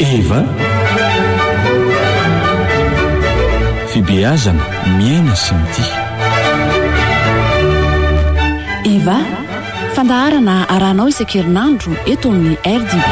Eva fibeazana miaina sy mitia. Eva fandaharana aranao isan-kerinandro eto amin'ny RDB.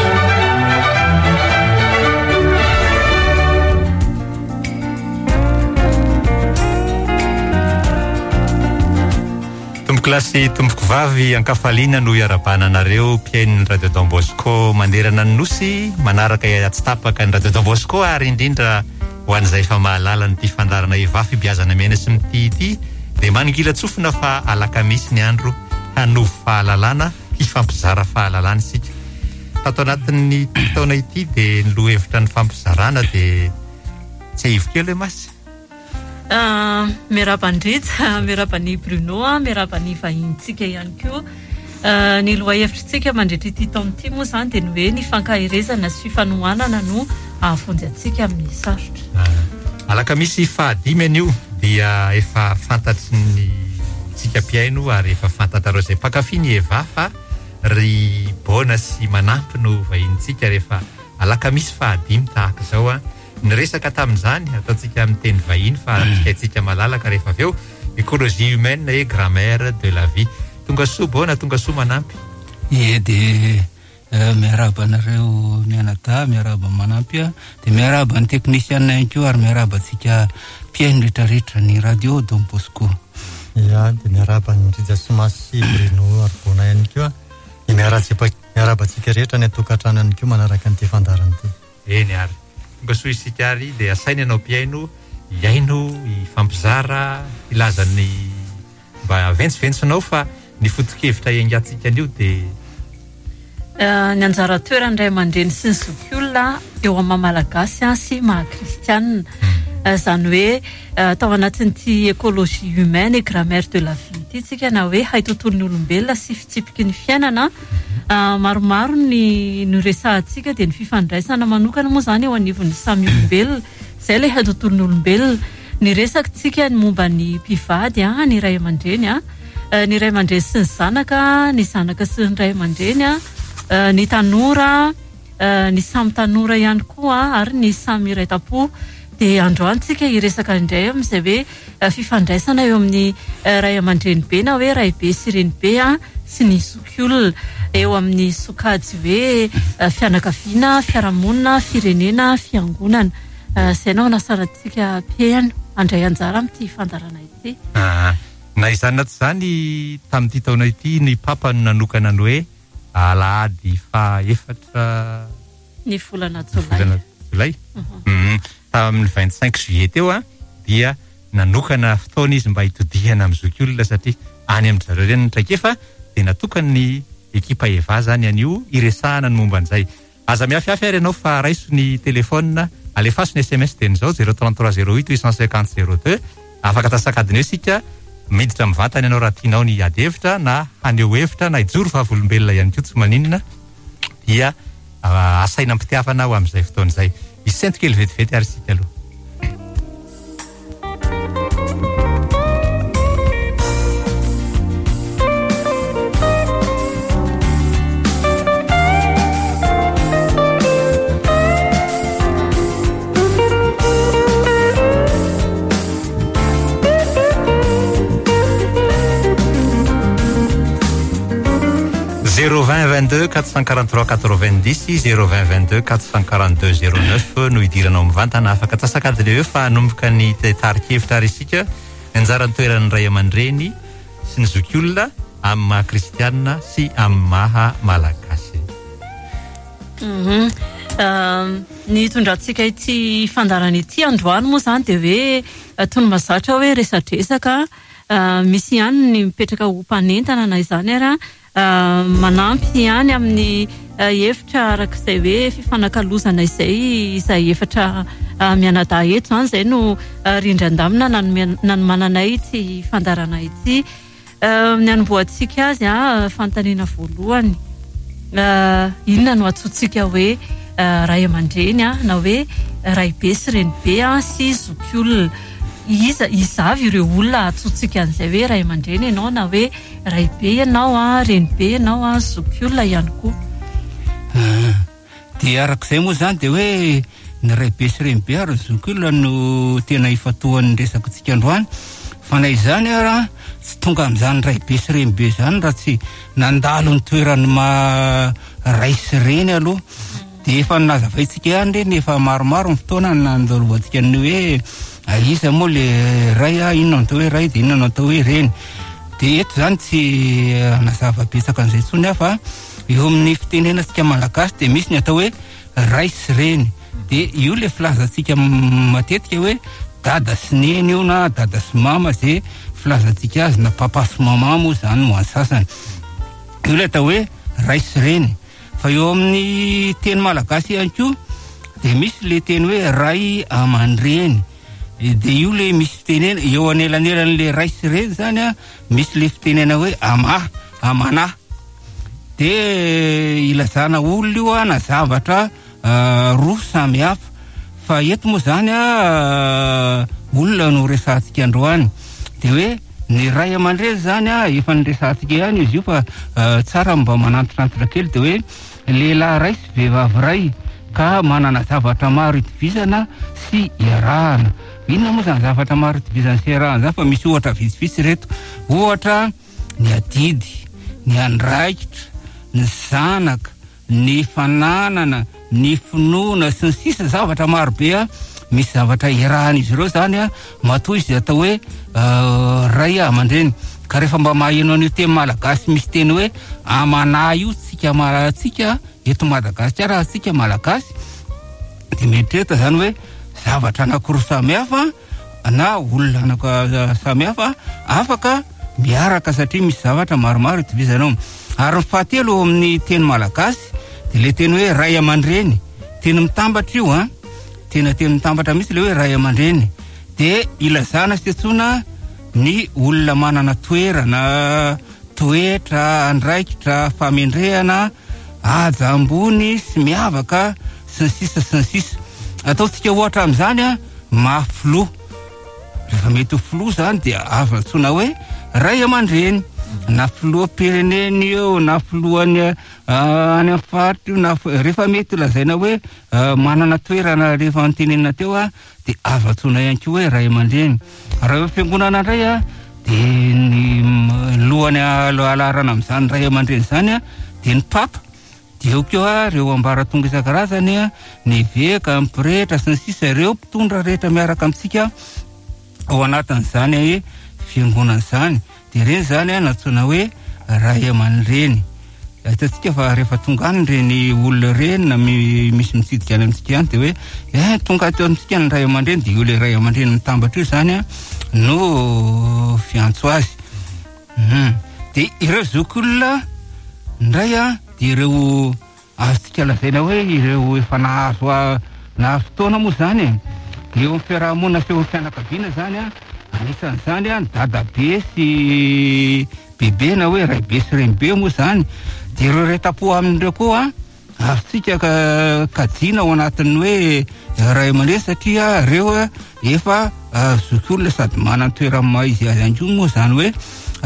Klasy tomboko vavy ankafaliana no iarabananareo mpiain'ny Radio Don Bosco manderana ny nosy manaraka atsitapaka ny Radio Don Bosco ary indrindra ho an'izay fa mahalala ny ty fandarana Eva fibiazana miaina sy mitia ity dia maningila tsofina fa alakamisy ny andro hanovo fahalalana hifampizara fahalalana isika. Tato anatin'ny taona ity dia ny lohevitra ny fampizarana dia tsy hivokely hoe masy. Mirabandritra, mirabany Bruno, mirabany vahintsika ihany koa. Ny lohahevitrintsika mandritra ity taona ity moa izany dia ny hoe ny fankahirezana sy fifanohanana no ahafonjy antsika amin'ny sarotra. Alakamisy fahadimy anio dia efa fantatry ny tsika mpiaino ary efa fantatrareo izay mpankafy ny Eva fa ry bona sy manampy no vahintsika rehefa alakamisy fahadimy tahaka izao ny resaka tamin'izany ataontsika amin'ny teny vahiny fa tsika malalaka rehefa avy eo écologie humaine et grammaire de la vie. Tonga soa bona, tonga soa manampy. Dia miaraba anareo mianata, miaraba manampy dia miaraba ny teknisiana ihany koa ary miaraba antsika mpiaino rehetrarehetra ny Radio Don Bosco. Dia miaraba ny Rijasomasy Bruno ary bona ihany koa dia miaraba antsika rehetra ny atokantrano ihany koa manaraka an'ity fandarana ity. Eny ary tonga soa isika ary dia asaina ianao mpiaino iaino ifampizara ilaza ny mba ventsiventsinao fa ny foto-kevitra iangatsika an'io dia ny anjara toerany ray aman-dreny sy ny zokiolona eo amin'ny malagasy sy mahakristianina. Izany hoe tao anatin'ity écologie humaine et grammaire de la vie ity tsika na hoe hay tontolon'ny olombelona sy fitsipiky ny fiainana. Maromaro ny resahantsika dia ny fifandraisana manokana moa izany eo anivon'ny samy olombelona izay ilay hay tontolon'ny olombelona. Ny resakitsika ny momba ny mpivady ny ray aman-dreny ny ray aman-dreny sy ny zanaka sy ny ray aman-dreny ny tanora ny samy tanora ihany koa ary ny samy iraitapo. Dia androantsika iresaka indray amin'izay hoe fifandraisana eo amin'ny ray aman-dreny be na hoe ray be sy reny be sy ny zokiolona eo amin'ny sokajy hoe fianakaviana, fiarahamonina, firenena, fiangonana. Izay nao nasarantsika mpiaino andray anjara amin'ity fandarana ity. Na izany naty izany tamin'ity taona ity ny papa no nanokana ny hoe alahady fa efatra ny volana Jolay. Tamin'ny 25 juillet teo dia nanokana fotoana izy mba hitodihana amin'ny zokiolona satria any amin'ny zareo ireny traikefa dia natokana ny ekipa Eva zany anio iresahana ny momba an'izay. Aza miafiafy ary ianao fa raiso ny telefona alefaso ny SMS tenyzao 033 08 850 02 afaka tasakadiny eo sika miditra mivantana ianao raha tianao ny ady hevitra na haneo hevitra na hijoro vavolombelona ihany koa tsy maninona dia asaina ampitiavana ho amin'izay fotoana izay. Isento kely vetivety ary sika aloha. (020 22 443 90 020 22 442 09 no idiranao mivantana afaka tasakadiny eo fa hanomboka ny tarikevitra ary isika ny anjara toeran'ny ray aman-dreny sy ny zokiolona amin'ny maha kristianina sy amin'ny maha malagasy. Ny tondratsika ity fandarana ity androany moa izany dia hoe tony mazatra hoe resadresaka misy ihany ny mipetraka ho mpanentana na izany ary manampy ihany amin'ny hevitra arak'izay hoe fifanakalozana izay efatra mianadahy eto izany izay no rindran-damina nanomananay ity fandarana ity. Ny anomboantsika azy fantaniana voalohany inona no atsotsika hoe ray aman-dreny na hoe ray be sy reny be sy zokiolona. Izavy ireo olona atsotsika an'izay hoe ray aman-dreny ianao na hoe ray be ianao reny be ianao zokiolona ihany koa. de arak'izay moa zany de hoe ny raibe sy renibe ary zokiolona no tena ifatohan'ny resaka tsika androany fa na izany ara tsy tonga amin'izany raibe sy renibe zany raha tsy nandalo ny toerany ray sy reny aloha de efa nazavaitsika ihany reny efa maromaro ny fotoana nandalovantsika ny hoe iza moa le ray inona no atao hoe ray de inona no atao hoe reny de eto zany tsy nazava-betsaka an'izay tsony fa eo amin'ny fitenenatsika malagasy de misy ny atao hoe ray sy reny de io le filazantsika matetika hoe dada sy neny io na dada sy mama zay filazantsika azy na papa sy mama moa zany mo ansasany io le atao hoe ray sy reny fa eo amin'ny teny malagasy ihany koa de misy le teny hoe ray aman-dreny de io le misy fitenena eo anelanelan'le ray sy reny zany misy le fitenena hoe amanà de ilazana olona io na zavatra roa samy hafa fa eto moa zany olona no resantsika androany de hoe ny ray aman-dreny zany efa nyresantsika ihany izy io fa tsara mba manantonantona kely de hoe lehilahy ray sy vehivavy ray ka manana zavatra maro itovizana sy iarahana inona moa zany zavatra maro itovizana sy iarahana zany fa misy ohatra vitsivitsy reto ohatra ny adidy ny andraikitra ny zanaka ny fananana ny finoana sy ny sisa zavatra maro be misy zavatra iarahana izy ireo zany matoa izy atao hoe ray aman-dreny ka rehefa mba maheno an'io teny malagasy misy teny hoe amanà io tsika eto Madagasikara tsika malagasy de mietreta zany hoe zavatra anankiroa samihafa na olona samihafa afaka miaraka satria misy zavatra maromaro itovizanao ary ny fahatelo eo amin'ny teny malagasy de le teny hoe ray aman-dreny teny mitambatra io teny mitambatra mihitsy le hoe ray aman-dreny de ilazana sy tetsona ny olona manana toerana toetra andraikitra famendrehana aja ambony sy miavaka sy ny sisa ataotsika ohatra amin'izany mafilo rehefa mety ho filo zany de avantsona hoe ray aman-dreny na filoha-pireneny eo na filohan'ny any amin'ny faritra io na rehefa mety lazaina hoe manana toerana rehefa nytenenina teo de avantsona ihany koa hoe ray aman-dreny raha fiangonana indray de ny lohany alarana amin'izany ray aman-dreny zany de ny papa de eo koa reo ambaratonga isan-karazany ny veka ny pretra sy ny sisa ireo mpitondra rehetra miaraka amintsika ao anatin'izany fiangonana zany de reny zany natsoina hoe ray aman-dreny hitantsika fa rehefa tonga any reny olona reny na misy mitsidika any amintsika any de hoe tonga teo amintsika ny ray aman-dreny de io le ray aman-dreny mitambatra io zany no fiantso azy de ireo zokiolona indray de ireo azotsika lazaina hoe ireo efa nahazo na fotoana moa zany de eo amin'ny fiarahamonina sy eo amin'ny fianakaviana zany anisan'izany ny dadabe sy bebe na hoe raibe sy renibe moa zany de ireo reta-po amin'ireo koa azotsika kajiana ao anatin'ny hoe ray aman-dreny satria ireo efa zokiolona sady manana toerana maizy azy anjo moa zany hoe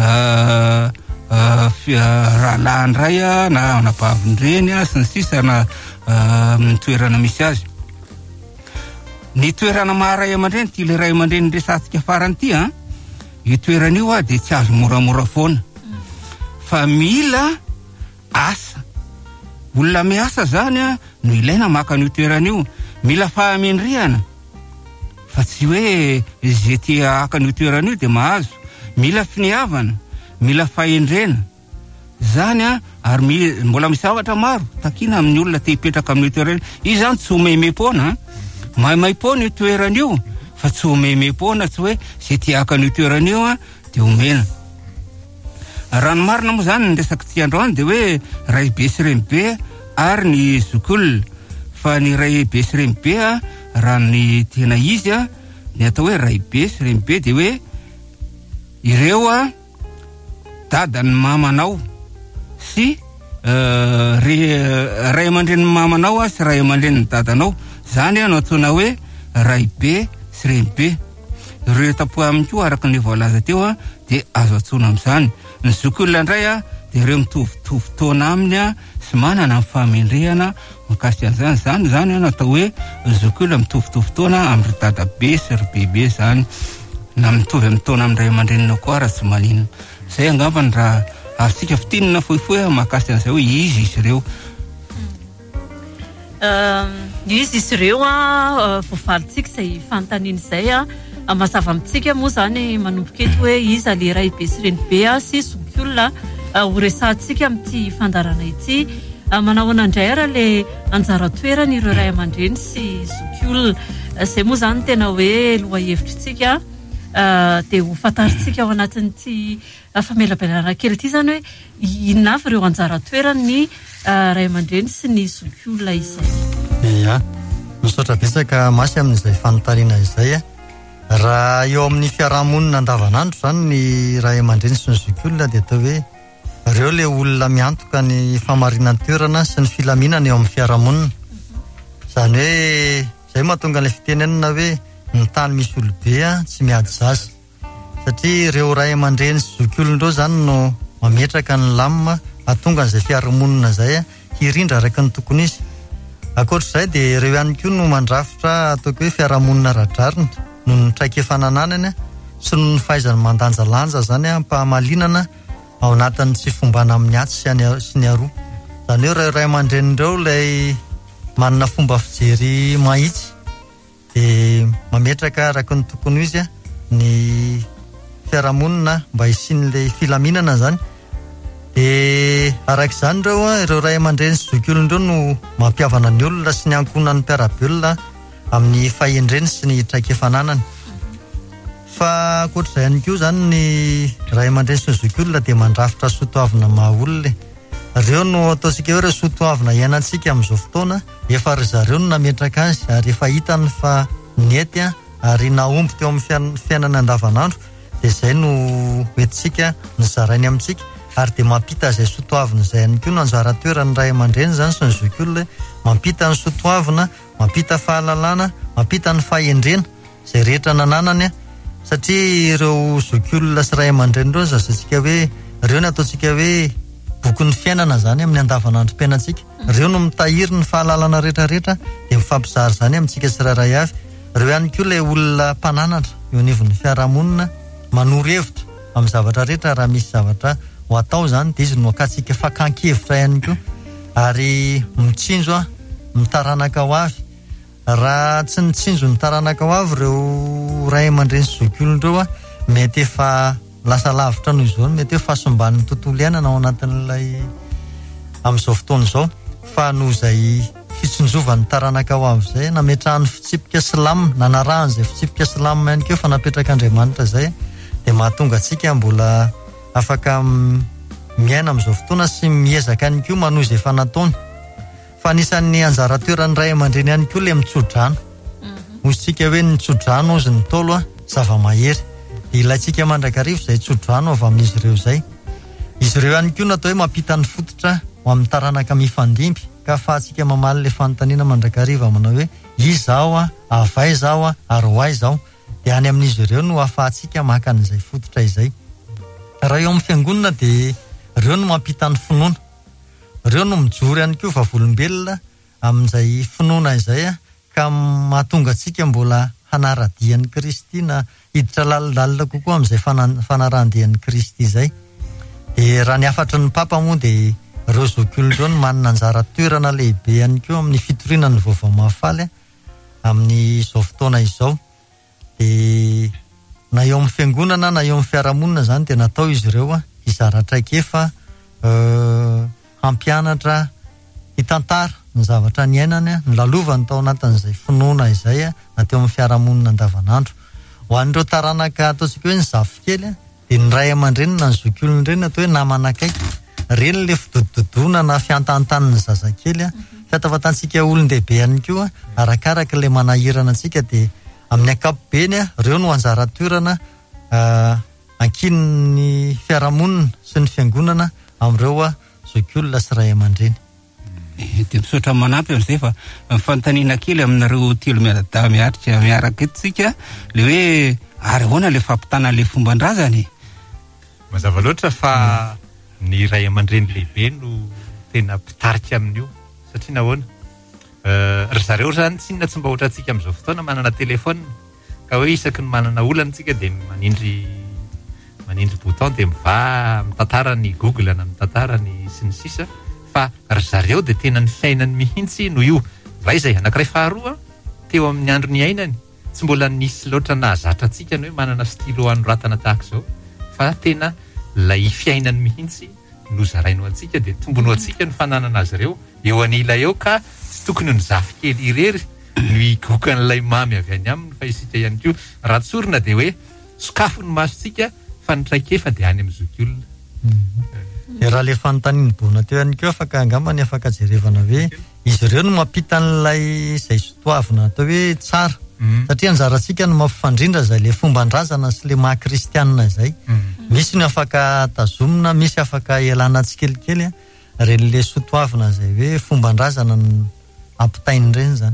rahalahy ndray na nabavin-dreny sy ny sisa na toerana misy azy ny toerana maharay aman-dreny ty le ray aman-dreny resantsika farany ty io toerana io de tsy azo moramora foana fa mila asa olona miasa zany no ilaina maka an'io toerana io mila fahamendrehana fa tsy hoe zay ty aka an'io toerana io de mahazo mila finiavana mila fahendrena zany ary mbola misy zavatra maro takina amin'ny olona te hipetraka amin'ny toerana io zany tsy homemem-pona maimai-pona io toerana io fa tsy homemem-pona tsy hoe zay ty aka an'io toerana io de homena raha ny marina moa zany ny resaka tsy androany de hoe ray be sy renibe ary ny zokiolona fa ny ray be sy renibe raha ny tena izy ny atao hoe ray be sy renibe de hoe ireo dadany mamanao sy ray aman-dreny mamanao sy ray aman-dreny dadanao zany no atsoina hoe ray be sy renibe ireo tapo aminy koa araka ny voalaza teo de azo atsoina amin'izany ny zokiolona indray dia ireo mitovitovy fotoana aminy a sy manana amin'ny famendrehana makasika an'izany zany a natao hoe zokiolona mitovitovy fotoana amin'ny ry dadabe sy ry bebe zany na mitovy amin'ny taona amin'ny ray aman-drenina koa raha tsy maninona zay angambany raha azontsika fitinana fohifohy makasika an'izay hoe izy ireo izy ireo voavalitsika izay fanontaniana izay mazava amintsika moa zany manomboka eto hoe iza le ray be sy reny be sy zokiolona ho resantsika amin'ity fandarana ity manao anandray raha le anjara toerana ireo ray aman-dreny sy zokiolona izay moa zany tena hoe loha hevitritsika dia ho fantaritsika ao anatin'ity famelabelarana kely ity zany hoe inona avy ireo anjara toerana ny ray aman-dreny sy ny zokiolona izay. Ia, misaotra betsaka masy amin'izay fanontaniana izay raha eo amin'ny fiarahamonina andavanandro zany ny ray aman-dreny sy ny zokiolona dia atao hoe ireo le olona miantoka ny famarinan'ny toerana sy ny filaminana eo amin'ny fiarahamonina. Zany hoe zay mahatonga ilay fitenenana hoe ny tany misy olobe tsy miady zaza satria ireo ray aman-dreny sy zokiolona ireo zany no mametraka ny lamina ahatonga an'izay fiarahamonina zay hirindra araka ny tokony izy. Ankoatr'izay dia ireo ihany koa no mandrafitra ataoko hoe fiarahamonina radrarina no ny traikefanananany sy no ny fahaizany mandanjalanja zany mpahamalinana ao anatin'ny tsy fombana amin'ny atsy sy ny aroa. Zany hoe ray aman-dreny ireo ilay manana fomba fijery mahitsy dia mametraka araka ny tokony izy ny fiarahamonina mba hisian'ilay filaminana zany. Dia arak'izany ireo ray aman-dreny sy zokiolona ireo no mampiavana ny olona sy ny ankonan'ny mpiarabeolona amin'ny fahendreny sy ny traikefananany. Fa ankoatr'izay ihany koa zany ny ray aman-dreny sy ny zokiolona dia mandrafitra soatoavina maha-olona. Ireo no ataontsika hoe ireo soatoavina iainantsika amin'izao fotoana efa ry zareo no nametraka azy ary efa hitany fa nety ary naomby teo amin'ny fiainana andavanandro dia izay no hoentintsika ny zarainy amintsika ary dia mampita izay soatoavina izay ihany koa no anjara toerany ray aman-dreny zany sy ny zokiolona mampita ny soatoavina, mampita fahalalana, mampita ny fahendrena izay rehetra nananany satria ireo zokiolona sy ray aman-dreny ireo zazatsika hoe ireo no ataontsika hoe bokon'ny fiainana zany amin'ny andavanandrom-piainantsika. Ireo no mitahiry ny fahalalana rehetrarehetra dia mifampizary zany amintsika tsirairay avy. Ireo ihany koa ilay olona mpananatra eo anivon'ny fiarahamonina manoro hevitra amin'ny zavatra rehetra raha misy zavatra ho atao zany dia izy no akatsika fakan-kevitra ihany koa ary mitsinjo mitaranaka ho avy. Raha tsy nitsinjo nitaranaka ho avy ireo ray aman-dreny sy zokiolona ireo mety efa lasa lavitra noho izao, mety hoe fahasomban'ny tontolo iainana ao anatin'ilay amin'izao fotoana izao fa noho izay fitsinjovan'ny taranaka ho avy izay nametrahany fitsipika silamina nanarahany izay fitsipika silamina ihany koa fa napetraka Andriamanitra izay dia mahatonga antsika mbola afaka miaina amin'izao fotoana sy miezaka ihany koa manohy izay efa nataony. Fa anisan'ny anjara toerany ray aman-dreny ihany koa ilay mitsodrano. Ozintsika hoe ny tsodrano ozy ny tolo zava-mahery dia ilaintsika mandrakarivo izay tsodrano avy amin'izy ireo izay. Izy ireo ihany koa natao hoe mampita ny fototra ho amin'ny taranaka mifandimby ka ahafahantsika mamaly ilay fanontaniana mandrakariva manao hoe izaho avay zaho ary hoay zaho dia any amin'izy ireo no ahafahantsika maka an'izay fototra izay. Raha eo amin'ny fiangonana dia ireo no mampita ny finoana. Ireo no mijoro ihany koa vavolombelona amin'izay finoana izay ka mahatonga antsika mbola hanaradian'i Kristy na hiditra lalina kokoa amin'izay fanarahandian'i Kristy izay. Dia raha ny afatra ny papa moa dia ireo zokiolona ireo no manana anjara toerana lehibe ihany koa amin'ny fitoriana ny vaovao mahafaly amin'izao fotoana izao. Dia na eo amin'ny fiangonana na eo amin'ny fiarahamonina zany dia natao izy ireo hizara traikefa hampianatra hitantara ny zavatra ny ainany ny lalovany tao anatin'izay finoana izay na teo amin'ny fiarahamonina andavanandro. Ho an'ireo taranaka ataontsika hoe ny zafikely dia ny ray aman-dreny na ny zokiolona ireny atao hoe namanakaiky reny le fidododoana na fiantantan'ny zazakely fiatafatantsika olon-dehibe ihany koa arakaraka ilay manahirana antsika dia amin'ny ankapobeny ireo no anjara toerana ankin'ny fiarahamonina sy ny fiangonana amin'ireo zokiolona sy ray aman-dreny. Dia misaotra manampy amin'izay fa fanontaniana kely aminareo telo miaritra miaraka etsika le hoe ary ahoana le fampitana le fomban-drazany. Mazava loatra fa ny ray aman-dreny lehibe no tena mpitarika amin'io satria nahoana ry zareo zany tsy inona tsy mba ohatra antsika amin'izao fotoana manana telefona ka hoe isaky ny manana olana antsika dia manindry bouton dia mitantara ny Google na mitantara ny sy ny sisa fa ry zareo dia tena ny fiainany mihitsy no io raha izay anankiray faharoa teo amin'ny andro ny ainany tsy mbola nisy loatra nahazatra antsika ny hoe manana stylo anoratana tahaka izao fa tena lay fiainany mihitsy no zaraino antsika dia tombono antsika ny fananana azy ireo eo anila eo ka tsy tokony ny zafy kely irery no ikokan'ilay mamy avy any aminy fa isika ihany koa raha tsorina dia hoe sokafo ny masontsika fa ny traikefa dia any amin'ny zokiolona. Raha le fanontaniany bona teo ihany koa afaka angambany afaka jerevana hoe izy ireo no mampita an'ilay izay sotoavina atao hoe tsara satria anjarantsika no mampifandrindra izay le fomban-drazana sy le maha-kristianina izay misy ny afaka tazomina misy afaka ialana tsikelikely reny le sotoavina izay hoe fomban-drazana no ampitainy ireny zany.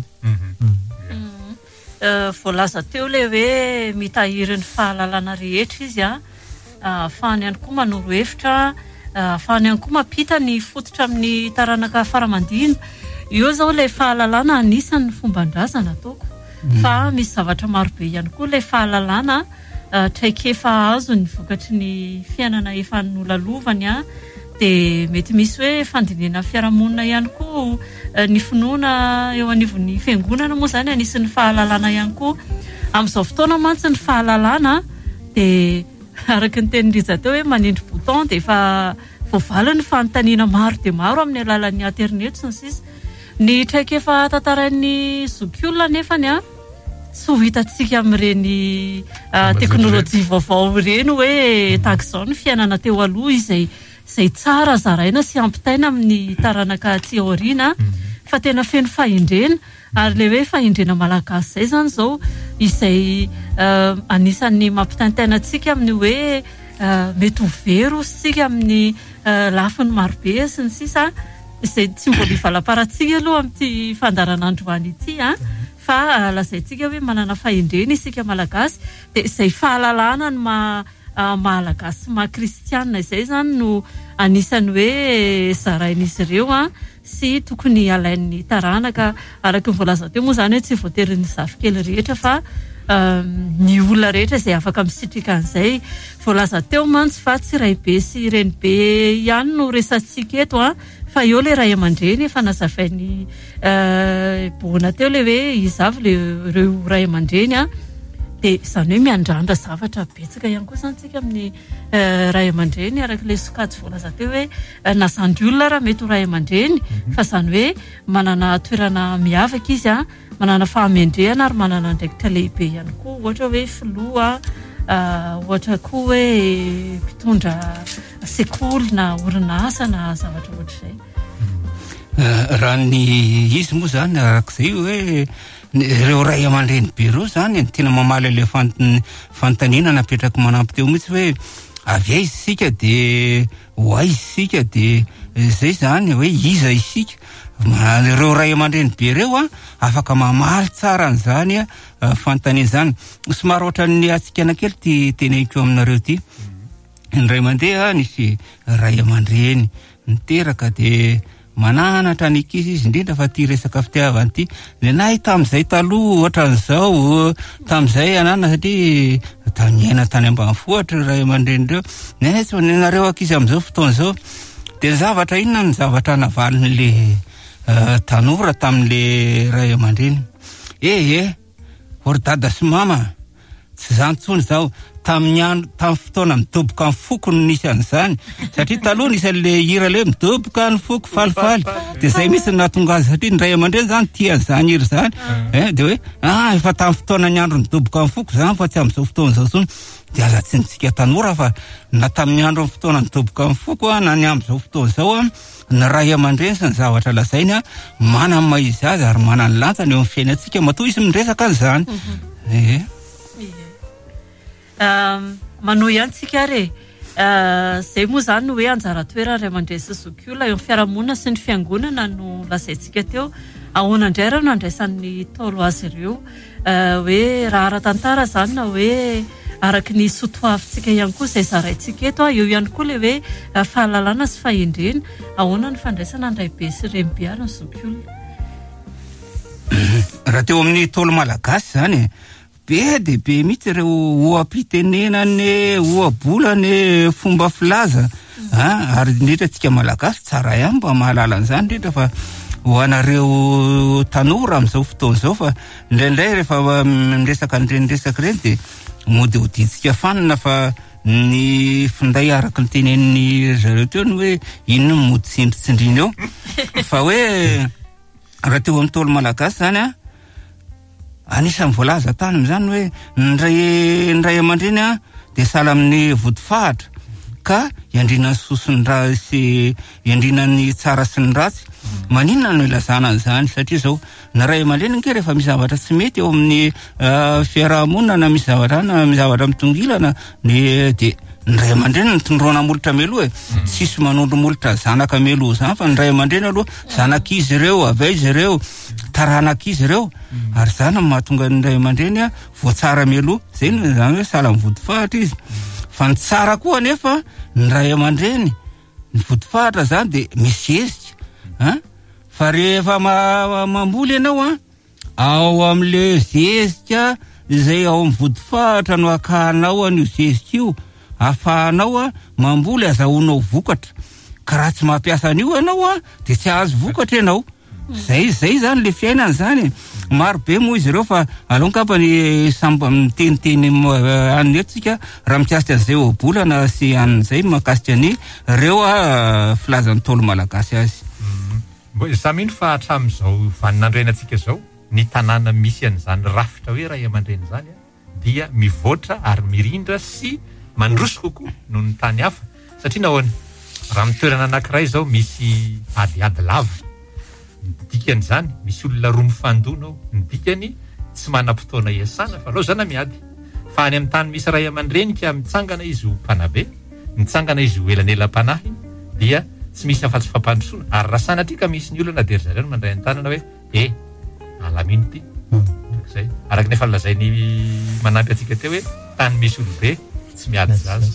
Voalaza teo le hoe mitahiry ny fahalalana rehetra izy ahafahany ihany koa manoro hevitra ahafahany ihany koa mampita ny fototra amin'ny taranaka faramandina io zao le fahalalana anisan'ny fomban-drazana ataoko fa misy zavatra marobe ihany koa le fahalalana traikefa azo ny vokatry ny fiainana efa nolalovany dia mety misy hoe fandinena fiarahamonina ihany koa ny finoana eo anivon'ny fiangonana moa zany anisan'ny fahalalana ihany koa amin'izao fotoana mantsy ny fahalalana dia araka ny tenin'iza teo hoe manindry bouton dia efa voavaliny fanontaniana maro dia maro amin'ny alalan'ny internet sy ny sisa ny traikefa tantarain'ny zokiolona nefany tsy ho hitantsika amin'ireny teknôlôjia vaovao ireny hoe tahaka izao ny fiainana teo aloha izay tsara zaraina sy ampitaina amin'ny taranaka aty aoriana fa tena feno fahindrena ary le hoe fahindrena malagasy zay zany zao izay anisan'ny mampitaintaina antsika amin'ny hoe mety ho very sika amin'ny lafiny marobe sy ny sisa izay tsy mbola hivalam-paratsika aloha amin'ity fandaran'androany ity fa lazaintsika hoe manana fahindrena isika malagasy dia izay fahalalana ny mahalagasy maha-kristianina izay zany no anisany hoe zarain'izy ireo sy tokony alain'ny taranaka araka ny voalaza teo moa zany hoe tsy voatery ny zafikely rehetra fa ny olona rehetra izay afaka misitrika an'izay voalaza teo mantsy fa tsy raibe sy renibe ihany no resantsika eto fa eo le ray aman-dreny efa nazavainy bona teo le hoe izavy ireo ray aman-dreny dia izany hoe miandrandra zavatra betsaka ihany koa zany tsika amin'ny ray aman-dreny araka le sokajy voalaza teo hoe nazandry olona raha mety ho ray aman-dreny fa izany hoe manana toerana miavaka izy manana fahamendrehana ary manana andraikitra lehibe ihany koa ohatra hoe filoha ohatra koa hoe mpitondra sekoly na orinasa na zavatra ohatra izay raha ny izy moa zany arak'izay hoe ireo ray aman-dreny be reo zany tena mamaly le fanontaniana napetraka manampy teo mihitsy hoe avy aiza isika dia ho aiza isika dia zay zany hoe iza isika ireo ray aman-dreny be reo afaka mamaly tsara an'izany fanontaniana zany somary ohatran'ny atsikana kely ty teneniko aminareo ty ny ray aman-deha nisy ray aman-dreny niteraka dia mananatra ny ankizy izy indrindra fa ty resaka fitiavany ity lenahy tamin'izay taloha ohatran'izao tamin'izay anana satria taniaina tany ambanivohitra ray aman-dreny reo nenaitsy nareo ankizy amin'izao fotoana izao dia zavatra inona ny zavatra navalin'le tanora tamin'le ray aman-dreny ory dada sy mama tsy zany tsony zao tamin'ny fotoana midoboka ny foko no nisy an'izany satria taloha nisy an'le hira le midoboka ny foko falifaly dia zay misy nahatonga azy satria ny ray aman-dreny zany tian'izany hira zany dia hoe efa tamin'ny fotoana ny andro midoboka ny foko zany fa tsy amin'izao fotoana izao tsony dia aza tsy nitsika tanora fa na tamin'ny andro ny fotoana midoboka ny foko na ny amin'izao fotoana izao ny ray aman-dreny sy ny zavatra lazainy mana ny maizy azy ary mana ny lantsany eo amin'ny fiainantsika matoa izy miresaka an'izany manoa ihany tsika re zay moa zany hoe anjara toerana ray aman-dreny sy zokiolona eo amin'ny fiarahamonina sy ny fiangonana no lazaintsika teo ahoana indray raha nandraisan'ny Taolo azy ireo hoe raha ara-tantara zany na hoe araky ny sotoavintsika ihany koa izay zaraintsika eto eo ihany koa le hoe fahalalana sy fahendrena ahoana ny fandraisana andray be sy remibe ary ny zokiolona raha teo amin'ny Taolo malagasy zany be de be mihitsy ireo oam-pitenenany ohabolany fomba filaza ary indrindra tsika malagasy tsara ihany mba mahalala an'izany indrindra fa ho anareo tanora amin'izao fotoana izao fa indraindray rehefa miresaka an'irenyresaka ireny dia mody hoditsika fanina fa ny finday araky ny tenen'ny zareo teo ny hoe inona ny mody tsindritsindrina eo fa hoe raha teo amin'ny Taolo malagasy zany anisan'ny voalaza tany amin'izany hoe ndray aman-dreny dia sahala amin'ny vody fahatra ka iandrinany sosiny sy iandrinany tsara sy ny ratsy maninona no ilazana an'izany satria zao na ray aman-dreny nke rehefa misy zavatra tsy mety eo amin'ny fiarahamonina na misy zavatra mitongilana dia ny ray aman-dreny nitondroana molotra meloa tsisy manondro molotra zanaka meloa zany fa ny ray aman-dreny aloha zanak'izy ireo avaizy ireo taranak'izy ireo ary zany mahatonga ny ray aman-dreny voatsara meloa zay zany hoe sahala mivody fahatra izy fa ny tsara koa nefa ny ray aman-dreny ny vody fahatra zany dia mizezika fa rehefa mamboly ianao ao amin'le zezika izay ao amin'ny vody fahatra no akahanao an'io zezika io ahafahanao mamboly azahoanao vokatra ka raha tsy mampiasa an'io ianao dia tsy ahazo vokatra ianao zay zany le fiainana zany maro be moa izy ireo fa alonkapa ny samba miteniteny any etsika raha mikasika an'izay ohabolana sy an'izay makasika ny ireo filazan'ny Taolo malagasy azy zamino fa hatramin'izao vaninandrenantsika zao ny tanàna misy an'izany rafitra hoe ray aman-dreny zany dia mivoatra ary mirindra sy mandroso kokoa noho ny tany hafa satria nahoana raha mitoerana anankiray zao misy adiady lava ny dikan'izany misy olona roa mifandona ao ny dikany tsy manam-potoana iasana fa laozana miady fa any amin'ny tany misy ray aman-dreny ka mitsangana izy ho mpanabe mitsangana izy ho elanelam-panahy dia tsy misy afa-tsy fampandrosoana ary raha sanatria ka misy ny olona dia ry zareo mandray ny tanana hoe alamino ty zay araky nefa lazainy manampy atsika teo hoe tany misy olobe tsy miady zazy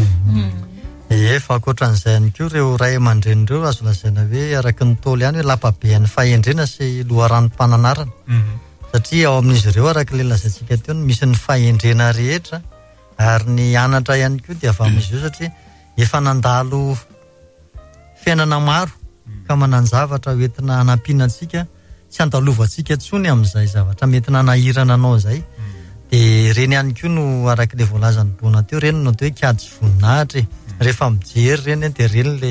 fa ankoatran'izay ihany koa ireo ray aman-dreny ireo azo lazaina hoe araky ny Taolo ihany hoe lapabean'ny fahendrena sy loharan'nym-pananarana satria ao amin'izy ireo araky le lazaintsika teo misy ny fahendrena rehetra ary ny anatra ihany koa dia avy amin'izy io satria efa nandalo fiainana maro ka manan-javatra hoentina hanampiana antsika tsy andalovantsika tsony amin'izay zavatra mety nanahirana anao zay dia reny ihany koa no araky le voalazany bona teo reny no atao hoe kiady sy voninahitra rehefa mijery reny dia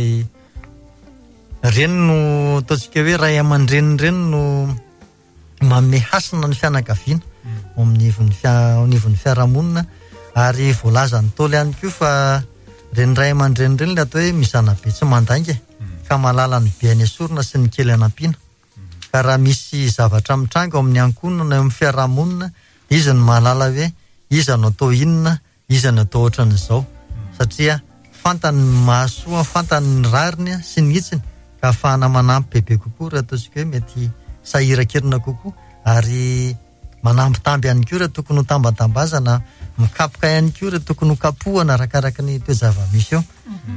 reny no ataontsika hoe ray aman-dreny reny no manome hasina ny fianakaviana amin'ny fiarahamonina ary voalazany Taolo ihany koa fa reny ray aman-dreny reny le atao hoe mizana be tsy mandainga ka malala ny be any asorina sy ny kely anampiana ka raha misy zavatra mitranga ao amin'ny ankonina na amin'ny fiarahamonina izy no mahalala hoe iza no atao inona iza no atao ohatran'izao satria fantany mahasoa fantany ny rariny sy ny hitsiny ka ahafahana manampy bebe kokoa raha ataontsika hoe mety sahiran-kerina kokoa ary manambitamby ihany koa raha tokony ho tambatambazana mikapoka ihany koa raha tokony ho kapohana arakaraky ny toe zava-misy eo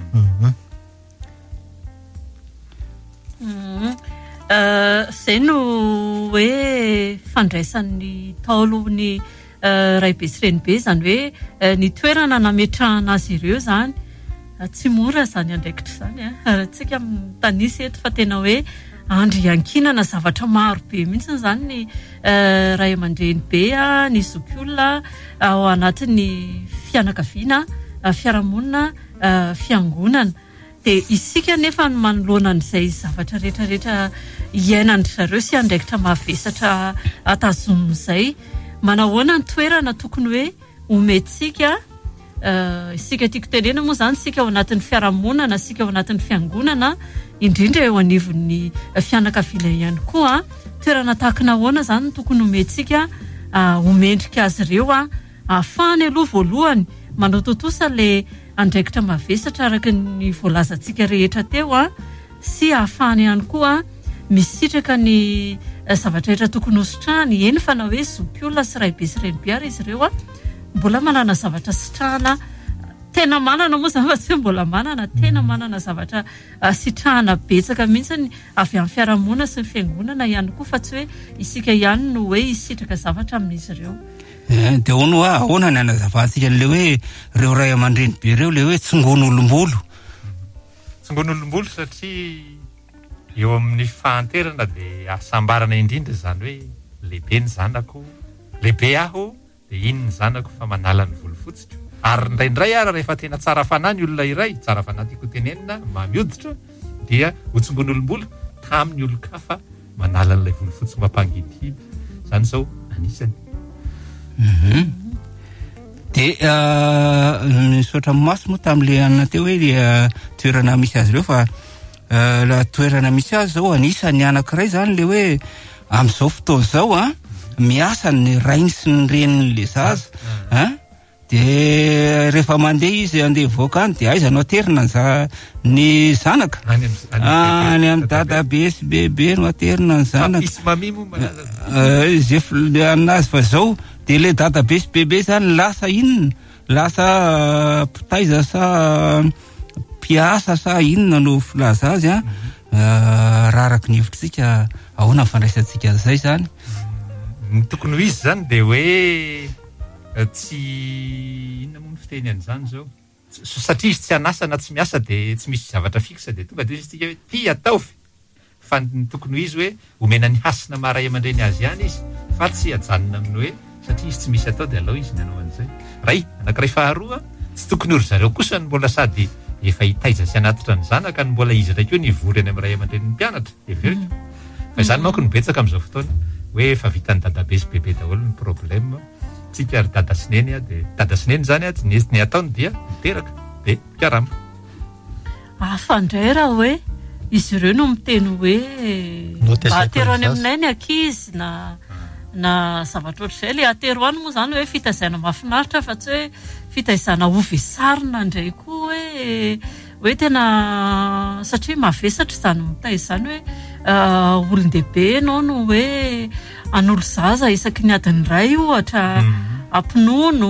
zay no hoe fandraisan'ny Taolo ny ray be sy renibe zany hoe ny toerana nametrahana azy ireo zany tsy mora zany andraikitra zany tsika mitanisa eto fa tena hoe andro iankinana zavatra maro be mihitsy zany ny ray aman-dreny be ny zokiolona ao anatin'ny fianakaviana fiarahamonina fiangonana dia isika nefa no manoloana an'izay zavatra rehetrarehetra iainany zareo sy andraikitra mavesatra atazomin'izay manahoana ny toerana tokony hoe omentsika isika tiako tenena moa zany sika ao anatin'ny fiarahamonana sika ao anatin'ny fiangonana indrindra eo anivon'ny fianakaviana ihany koa toerana tahaka nahoana zany tokony omentsika omendrika azy ireo ahafahany aloha voalohany manao totosa le andraikitra mavesatra araky ny voalazantsika rehetra teo sy ahafahany ihany koa misitraka ny zavatra rehetra tokony hositrahany eny fa na hoe zokiolona sy raibe sy renibe ary izy ireo mbola manana zavatra sitrahana tena manana moa zany fa tsy mbola manana tena manana zavatra sitrahana betsaka mihitsy avy amin'ny fiarahamonina sy ny fiangonana ihany koa fa tsy hoe isika ihany no hoe isitraka zavatra amin'izy ireo dia hono ahoana ny anazavantsika le hoe reo ray aman-dreny be reo le hoe tsongon'olombolo tsongon'olombolo satria eo amin'ny fahanterana dia asambarana indrindra zany hoe lehibe ny zanako lehibe aho dia iny ny zanako fa manala ny volofotsitra ary indraindray ary rehefa tena tsara fanahy ny olona iray tsara fanahy tiako tenenina mamioditra dia ho tsongon'olombolo tamin'ny olon-kafa manala n'ilay volofotsy mampangidihidy zany zao anisany dia misaotra maso moa tamin'le anina teo hoe toerana misy azy ireo fa la toerana misy azy zao anisany anankiray zany le hoe amin'izao fotoana zao miasa ny rainy sy ny renin'le zaza dia rehefa mandeha izy andeha voaka any dia aiza no aterina ny zanaka any amin'ny dadabe sy bebe no aterina ny zanaka zay anazy fa zao dia le dadabe sy bebe zany lasa inona lasa pitaiza sa mpiasa sa inona no filaza azy raraky ny hevitritsika ahoana fandraisantsika zay zany ny tokony ho izy zany dia hoe tsy inona moa ny fiteny an'izany zao satria izy tsy anasana tsy miasa dia tsy misy zavatra fixa dia tonga dia izy tsika hoe ty ataovy fa ny tokony ho izy hoe omena ny hasina maharay aman-dreny azy ihany izy fa tsy ajanona aminy hoe satria izy tsy misy atao dia alao izy nanao an'izay ray anankiray faharoa tsy tokony ory zareo kosa ny mbola sady efa hitaiza sy anatitra ny zanaka ny mbola izy raikeo ny vory any amin'ny ray aman-dreny ny mpianatra dia verika fa izany manko ny betsaka amin'izao fotoana hoe efa vitany dadabe sy bebe daholo ny problème tsika ary dada sineny dia dada sineny zany ny ataony dia miteraka dia karama afandray raha hoe izy ireo no miteny hoe mba atero any aminay ny ankizy na zavatra ohatr'izay le atero any moa zany hoe fitaizana mahafinaritra fa tsy hoe fitaizana ovesarina indray koa hoe tena satria mavesatra zany mitaiza zany hoe olon-dehibe ianao no hoe an'olo zaza isaky ny adiny ray ohatra ampinono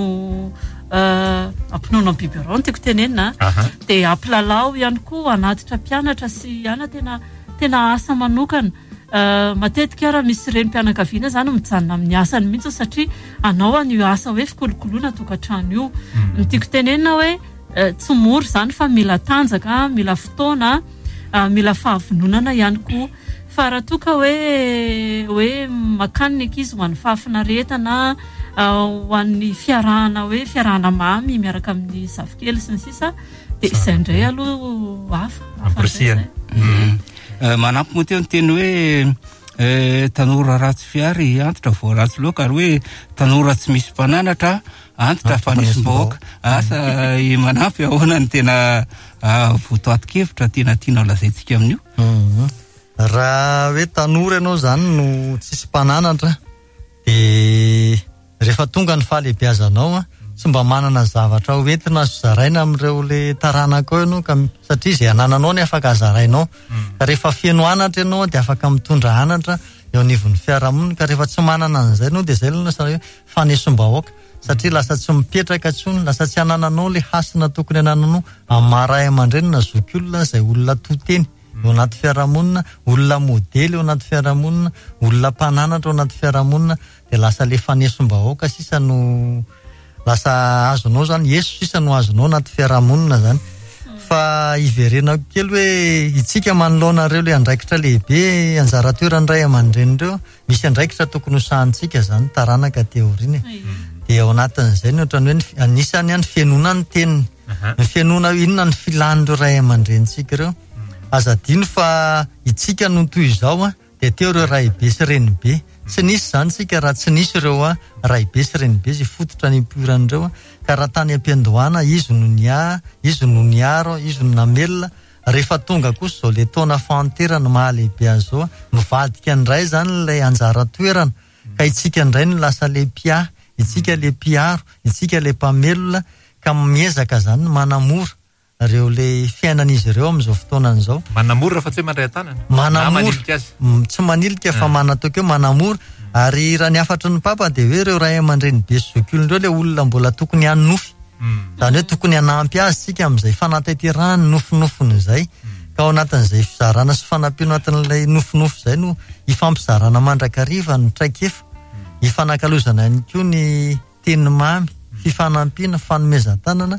amin'ny biberon tiako tenenina dia ampilalao ihany koa anatitra mpianatra sy ana tena asa manokana matetika raha misy reny mpianakaviana zany mijanona amin'ny asany mihitsy satria anao an'io asa hoe fikolokoloana tokantrano io tiako tenenina hoe tsy mora zany fa mila tanjaka mila fotoana mila fahavononana ihany koa fa raha toka hoe makany ny ankizy ho an'ny fahafinaretana ho an'ny fiarahana hoe fiarahana mamy miaraka amin'ny zafikely sy ny sisa dia izay indray aloha ampirisihana manampy moa teo ny teny hoe tanora ratsy fiary antitra vao ratsy loaka ary hoe tanora tsy misy mpananatra antitra fanisym-bahoaka asa manampy ahoana ny tena votoatin-kevitra tena tiana lazaintsika amin'io raha hoe tanora ianao zany no tsisy mpananatra dia rehefa tonga ny fahalehibeazanao tsy mba manana zavatra hoentina azo zaraina amin'ireo le taranaka ao ianao satria izay anananao ny afaka azarainao ka rehefa fieno anatra ianao dia afaka mitondra anatra eo anivon'ny fiarahamonina ka rehefa tsy manana an'izay ianao dia izay lana fanesom-bahoaka satria lasa tsy mipetraka tsony lasa tsy anananao le hasina tokony anananao amin'ny maharay aman-dreny na zokiolona izay olona toteny eo anaty fiarahamonina olona modely eo anaty fiarahamonina olona mpananatra eo anaty fiarahamonina dia lasa le fanesom-bahoaka sisa no lasa azonao zany yeso sisa no azonao anaty fiarahamonina zany fa iverenako kely hoe itsika manoloanareo le andraikitra lehibe anjara toerandray aman-dreny ireo misy andraikitra tokony hosahantsika zany taranaka teoriny dia ao anatin'izay ny ohatrany hoe anisany any fianona ny teniny ny fianona inona ny filan'ireo ray aman-drenitsika ireo azadino fa itsika no toy izao dia teo ireo raibe sy renibe tsy nisy zany tsika raha tsy nisy ireo raibe sy renibe zay fototra ny iporan'ireo ka raha tany am-piandohana izy no niaro izy no namelona rehefa tonga kosa zao le taona fahanterana mahalehibe azao mivadika ndray zany lay anjara toerana ka itsika ndray no lasa le pia itsika le piaro itsika le mpamelona ka miezaka zany manamora reo le fiainan'izy ireo amin'izao fotoanan'izao. Manamora fa tsy mandray tanana. Manamora. Tsy manilika fa manatokeo manamora. Ary raha ny afatry ny papa dia hoe reo ray aman-dreny be sy zokiolona ireo le olona mbola tokony hanofy. Zany hoe tokony hanampy azy sika amin'izay fanateterahany nofinofiny izay. Ka ao anatin'izay fizarana sy fanampiana anatin'ilay nofinofy izay no ifampizarana mandrakariva ny traikefa. Ifanakalozana ihany koa ny teny mamy, fifanampiana, fanomezan-tanana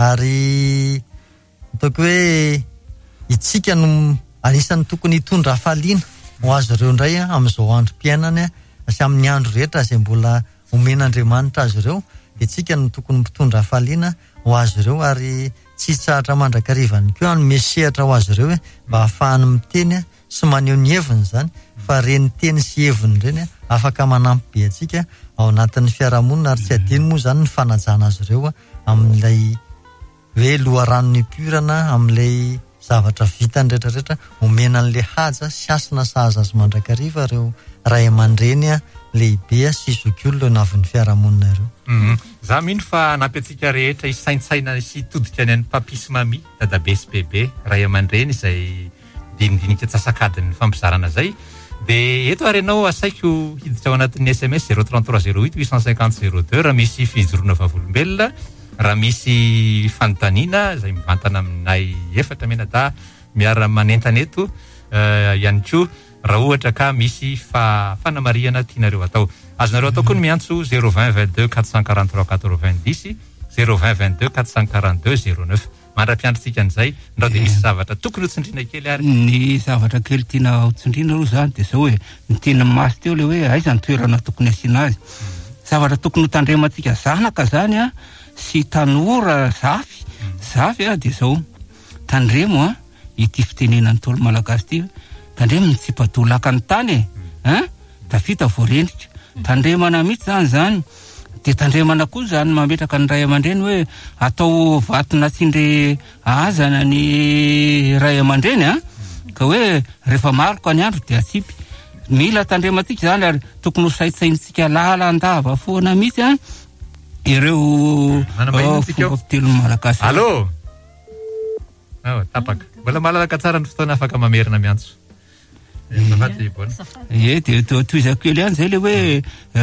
ary ataoko hoe itsika no anisan'ny tokony hitondra hafaliana ho azy ireo indray amin'izao androm-piainany sy amin'ny andro rehetra izay mbola omen'Andriamanitra azy ireo. Itsika no tokony mitondra hafaliana ho azy ireo ary tsy hitsahatra mandrakarivany koa ny mesehatra ho azy ireo mba hahafahany miteny sy maneho ny heviny zany fa reny teny sy heviny ireny afaka manampy be atsika ao anatin'ny fiarahamonina ary tsy adino moa zany ny fanajana azy ireo amin'ilay hoe loharano ny purana amin'ilay zavatra vitany rehetrarehetra omena an'ilay haja sy asina sahaza azy mandrakariva ireo ray aman-dreny lehibe sy zokiolona navin'ny fiarahamonina ireo. Za mino fa anampy atsika rehetra isaintsaina sy todika ny an'ny papi sy mami dadabe sy bebe ray aman-dreny izay dinidinika tsasakadiny fampizarana zay. Dia eto ary ianao asaiko hiditra ao anatin'ny SMS 033 08 850 02 raha misy fijoroana vavolombelona, raha misy fanontaniana izay mivantana aminay efatra menada miara manentana eto ihany koa raha ohatra ka misy fanamariana tianareo atao. Azonareo atao koa ny miantso 020 22 443 90 020 22 442 09. Mandra-piandratsika an'izay ndao dia misy zavatra tokony ho tsindriana kely ary. Ny zavatra kely tiana ho tsindriana aloha zany dia zao hoe ny tena masy teo le hoe aiza ny toerana tokony asiana azy. Zavatra tokony ho tandremantsika zanaka zany sy tanora zafy dia zao tandremo ity fitenenan'ny tolo malagasy ity tandremo ny tsipadolaka ny tany da vita voarendrika tandremana mihitsy zany dia tandremana koa zany mametraka ny ray aman-dreny hoe atao vatina tsindre azana ny ray aman-dreny ka hoe rehefa maroka ny andro dia atsipy. Mila tandremantsika zany ary tokony ho saitsaintsika lalandava foana mihitsy ireo fomba fitelo malagasy. Allô? Tapaka. Mbola malalaka tsara ny fotoana afaka mamerina miantso. Dia toizako kely ihany zay le hoe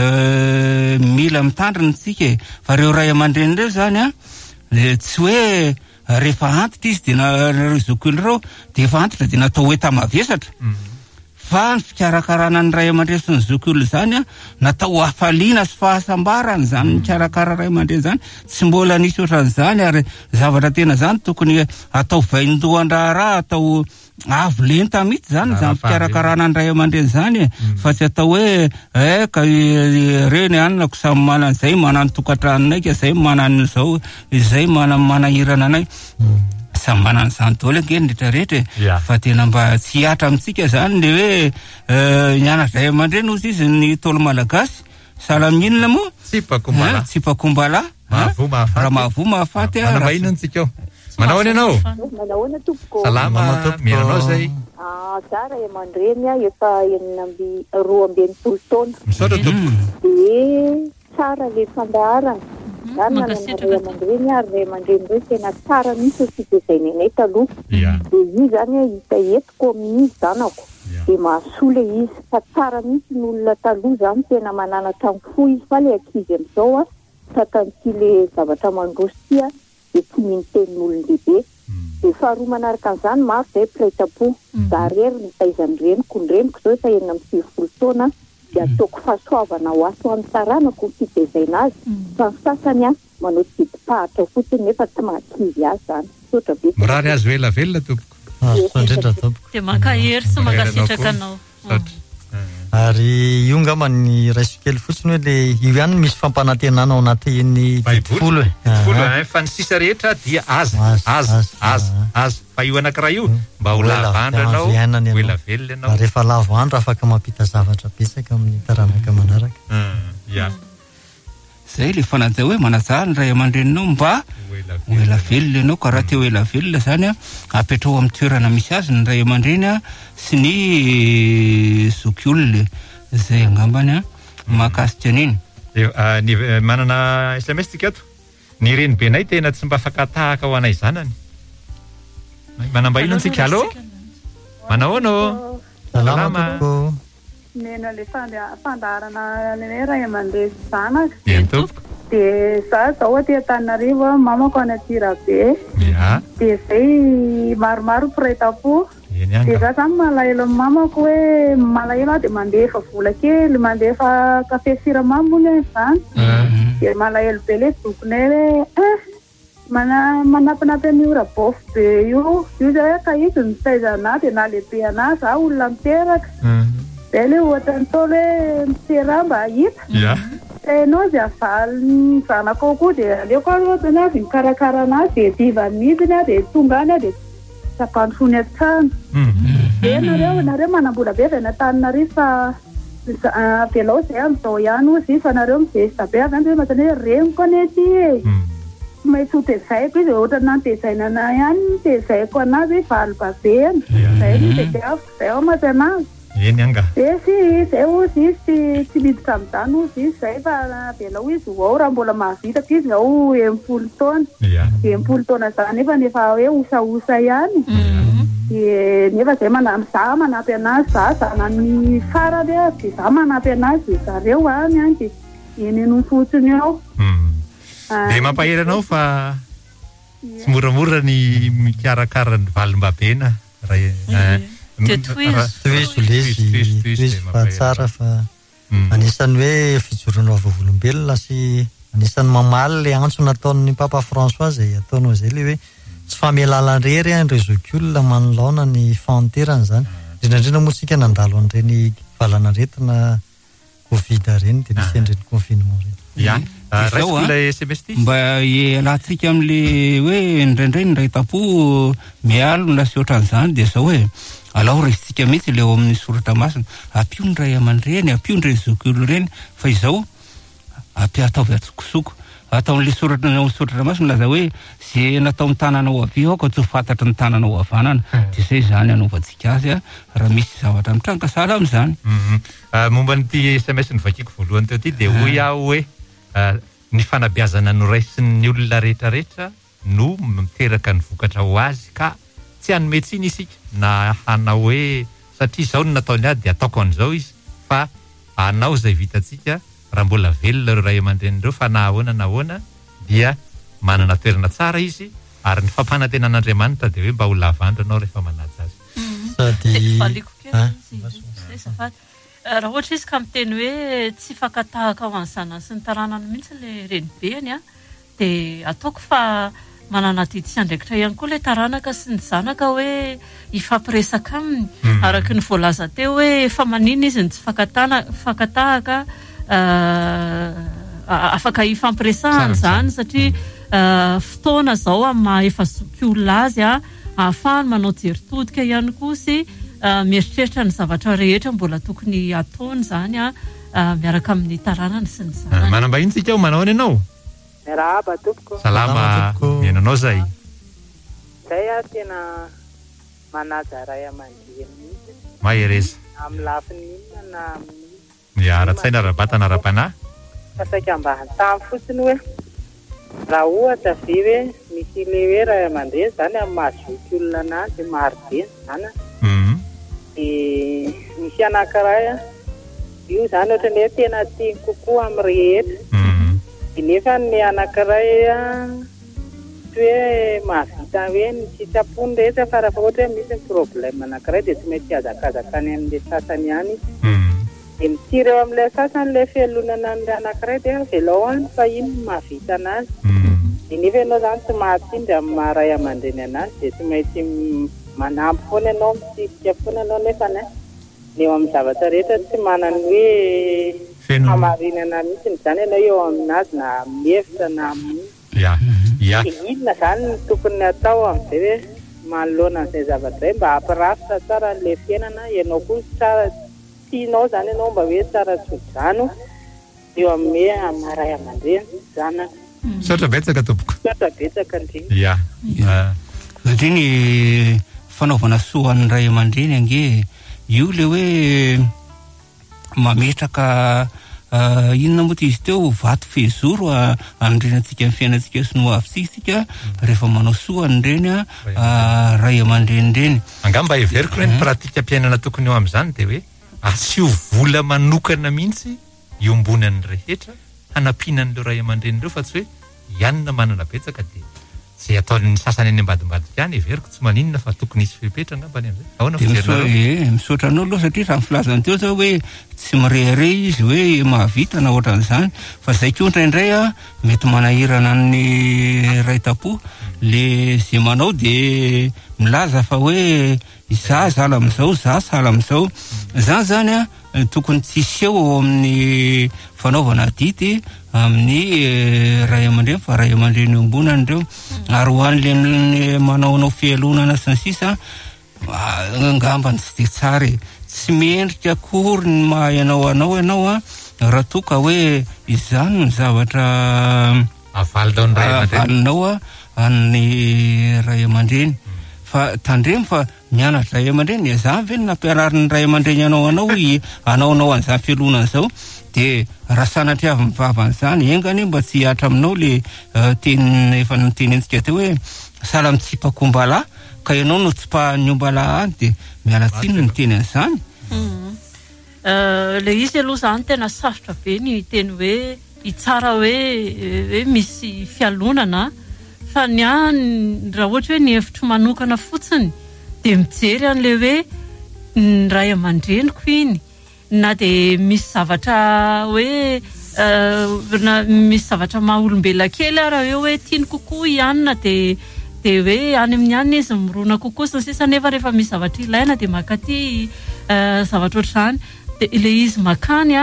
mila mitandrina tsika fa reo ray aman-dreny reo zany tsy hoe rehefa antitra izy dia zokiolona dia efa antitra dia natao hoe tamavesatra fa ny fikarakarana ny ray aman-dreny sy ny zokiolona zany natao hafaliana sy fahasambarana zany mikarakara ray aman-dreny zany tsy mbola nisy ohatran'izany ary zavatra tena zany tokony atao vaindohan-draharaha atao avo lenta mihitsy zany zany fikarakarana ny ray aman-dreny zany fa tsy atao hoe ka reny anako samy manana zay manany tokantranonay zay manany zao izay manahirana anay samy manana zany daholo angeny rehetrarehetra fa tena mba tsy hiatra amintsika zany le hoe niana ray aman-dreny ozy izy ny tolo malagasy salaminina moa tsipakombala raha mahavoa mahafaty manamaina antsika ao. Manao any ianao? Manahoana tompoko? Salama, miranao zay. Za ray aman-dreny efa roa ambin'ny folo taona. Misaotra tompoko. Dia tsara le fandaharana. Zany manana ray aman-dreny ary ray aman-dreny reo tena tsara mihitsy fitezainay taloha. Dia izy zany hita etiko amin'ny zanako. Dia mahasola izy fa tsara mihitsy ny olona taloha zany tena mananatra ny fo izy fa le ankizy amin'izao takan'ity le zavatra mandroso tia dia tsy minitenin'olon-dehibe. Dia faharoa manaraka an'izany maro zay mpiray-tam-po. Za rery ny taizany reniko ny reniko zao efa enina amin'ny 20 taona dia ataoko fahasoavana ho aso amin'ny taranako ny fitezaina azy fa ny sasany manao didi-pahatra fotsiny nefa tsy mahakizy azy zany. Sotra be. Mirary azo elavelona tompoko. Dia mankahery sy mankasitraka anao. Ary io ngamba ny raisiko kely fotsiny hoe le io ihany misy fampanantenana ao anatin'ny folo fa ny sisa rehetra dia aza fa io anankiray io mba ho lavandro ianao ho elavelona ianao rehefa lavo andro afaka mampita zavatra betsaka amin'ny taranaka manaraka. Zay le fananjay hoe manazah ny ray aman-dreninao mba ho elavelona ianao ka raha te ho elavelona zany apetrao amin'ny toerana misy azy ny ray aman-dreny sy ny zokiolona zay angambany mahakasika an'iny. Manana SMS tika ato ny reny benay tena tsy mba afaka tahaka ho anay zanany Manambahina antsika allo? Manahoana? Salama. Nena le fandaharana le ray aman-dreny zanaka. Eny tompoko. Dia zao aty Antananarivo mamako any Antsirabe. Ya. Dia zay maromaro mpiray-tam-po. Dia za zany malahelo amin'ny mamako hoe malahelo aho dia mandefa vola kely, mandefa kafe siramamy moa zany. Dia malahelo be le zokinay hoe manapinapy amin'ny ora bofy be io zay ka izy nitaizana dia na lehibe anazy za olona miteraka. Dia le ohatra ny tolo hoe mitera mba hita. Enao dia avaly zanako koa dia aleoko aloha azy mikarakara anazy dia diva midiny dia tonga any dia sapandrony an-trano. Dia nareo manambola be avy any Antananarivo fa velao zay amin'izao ihany ozy fa nareo mizesta be avy any hoe matany hoe reniko any ety e. Maintsy ho tezaiko izy ohatra nantezainana ihany tezaiko anazy valy babeny. Zay ny tediaviko zay ao maty anazy. Eny anga. Zay ozy izy tsy miditra amin'izany ozy izy zay fa velao izy ao raha mbola mahavitako izy ao 80 taona. 80 taona zany nefa hoe osaosa ihany. Nefa zay za manampy anazy za zanany farany dia za manampy anazy zareo any any dia eny fotsiny ao. Dia mampahery anao fa tsy moramora ny mikarakara ny valim-babena toizy fa tsara fa anisany hoe fijoroana vavolombelona sy anisany mamaly le antso nataon'ny Papa François zay ataonao zay le hoe tsy famelalan-rery ny réseau manoloana ny fanterana zany indrindra moa tsika nandalo an'ireny valanaretina Covid reny dia nisy an'ireny confinement reny. Mba ialantsika amin'le hoe indraindray ny ray-tapo mialona sy ohatran'izany dia zao hoe alao resitsika mihitsy le ao amin'ny soratra masina ampio ny ray aman-dreny ampio ny réseau reny fa izao ataovy atsokosoko ataon'le soratra masina laza hoe zay natao ny tananao avy ao ka tsy fantatra ny tananao havanana dia zay zany anaovantsika azy raha misy zavatra mitranga sala amin'izany. Momba nyty SMS nyvakiako voalohany teo ty dia hoy aho hoe ny fanabeazana noraisin'ny olona rehetrarehetra no miteraka ny vokatra ho azy ka tsy hanometsiny isika na hanao hoe satria izao no nataony azy dia ataoko an'izao izy fa anao zay vitantsika raha mbola velona ireo ray aman-drenireo fa nahoana dia manana toerana tsara izy ary ny fampanantenan'Andriamanitra dia hoe mba ho lavandro anao rehefa manaja azy. Raha ohatra izy ka miteny hoe tsy fakatahaka ho an'ny zanany sy ny taranany mihitsy le renibeny dia ataoko fa manana didy sy andraikitra ihany koa le taranaka sy ny zanaka hoe ifampiresaka aminy araky ny voalaza teo hoe efa manina izy ny tsy fakatahaka afaka ifampiresahany zany satria fotoana zao amin'ny maha efa zoky olona azy ahafahany manao jeritodika ihany koa sy mieritreritra ny zavatra rehetra mbola tokony ataony zany miaraka amin'ny taranany sy ny zanany. Manambahiny tsika ao manao ianao? Merahaba tompoko. Salama miainanao zay. Zay tena manaja ray aman-dreny mihitsy. Mahereza. Amin'ny lafiny inona na amin'ny ara-tsaina ara-batana ara-panahy. Fasaka mba hantamy fotsiny hoe raha ohatra ve hoe misy le hoe ray aman-dreny zany amin'ny mahazoky olona anazy maro be zany misy anankiray io zany ohatra ny hoe tena tiany kokoa amin'ny rehetra nefa ny anankiray hoe mahavita hoe ny sitrapony rehetra fa raha ohatra hoe misy ny problème anankiray dia tsy mety hazakazaka any amin'le sasany ihany dia mitiry eo amin'ilay sasany le fialonana an'ilay anankiray dia velao any fa iny mahavita anazy dia nefa ianao zany tsy mahatindry amin'ny maharay aman-dreny anazy dia tsy maintsy manampy foana ianao misisika foana ianao nefa eo amin'ny zavatra rehetra tsy manany hoe hamarinana mihitsy zany ianao eo aminazy na mihevitra na inona zany ny tokony atao amin'izay hoe manoloana an'izay zavatra hoe mba hampirafitra tsara n'le fiainana ianao koa tsara tianao zany ianao mba hoe tsara tsodrano eo amin'ny hoe maharay aman-dreny zanaka. Saotra betsaka tompoko. Saotra betsaka ndreny. Satria ny fanaovana soan'ny ray aman-dreny ange io le hoe mametraka inona moa izy teo vato fehizoro andrenantsika amin'ny fiainantsika sy no avitsika rehefa manao soa anyreny ray aman-drenireny. Angamba everiko hoe ny pratika mpiainana tokony eo amin'izany dia hoe asio vola manokana mihitsy iombonan'ny rehetra hanampiana an'ireo ray aman-drenireo fa tsy hoe ianona manana betsaka dia zay ataon'ny sasany any ambadimbadika any everiko tsy maninona fa tokony hisy fepetra angamba any amin'izay. Ahoana fijerina misaotra anao aloha satria raha filazany teo zao hoe tsy mirehare izy hoe mahavita na ohatran'izany fa zay koa indraindray mety manahirana ny raitapo le zay manao dia milaza fa hoe za zala amin'izao za sala amin'izao zany tokony tsy seho ao amin'ny fanaovana didy amin'ny ray aman-dreny fa ray aman-dreny ombonany ireo ary ho an'le manaonao fialonana sy ny sisa angambany tsy dia tsara tsy miendrika akory ny mahay anao raha toa ka hoe izany ny zavatra avalinao amin'ny ray aman-dreny fa tandremo fa mianatra ray aman-dreny za ve ny nampianariny ray aman-dreny anao anaonao an'izany fialonana zao dia raha sanatry avy mivavan'izany engany mba tsy hatra aminao le teny efa nitenentsika teo hoe sala mitsipakombala ka ianao no tsy mpanyombala any dia miala tsiny ny teny an'izany. Le izy aloha zany tena sarotra be ny teny hoe itsara hoe misy fialonana fa ny raha ohatra hoe ny hevitro manokana fotsiny dia mijery an'le hoe ny ray aman-dreniko iny na dia misy zavatra hoe misy zavatra maha-olombelona kely raha hoe tiany kokoa ianona dia hoe any amin'ny anina izy mirona kokoa sy ny sisa nefa rehefa misy zavatra ilaina dia makaty zavatra ohatr'izany dia ilay izy makany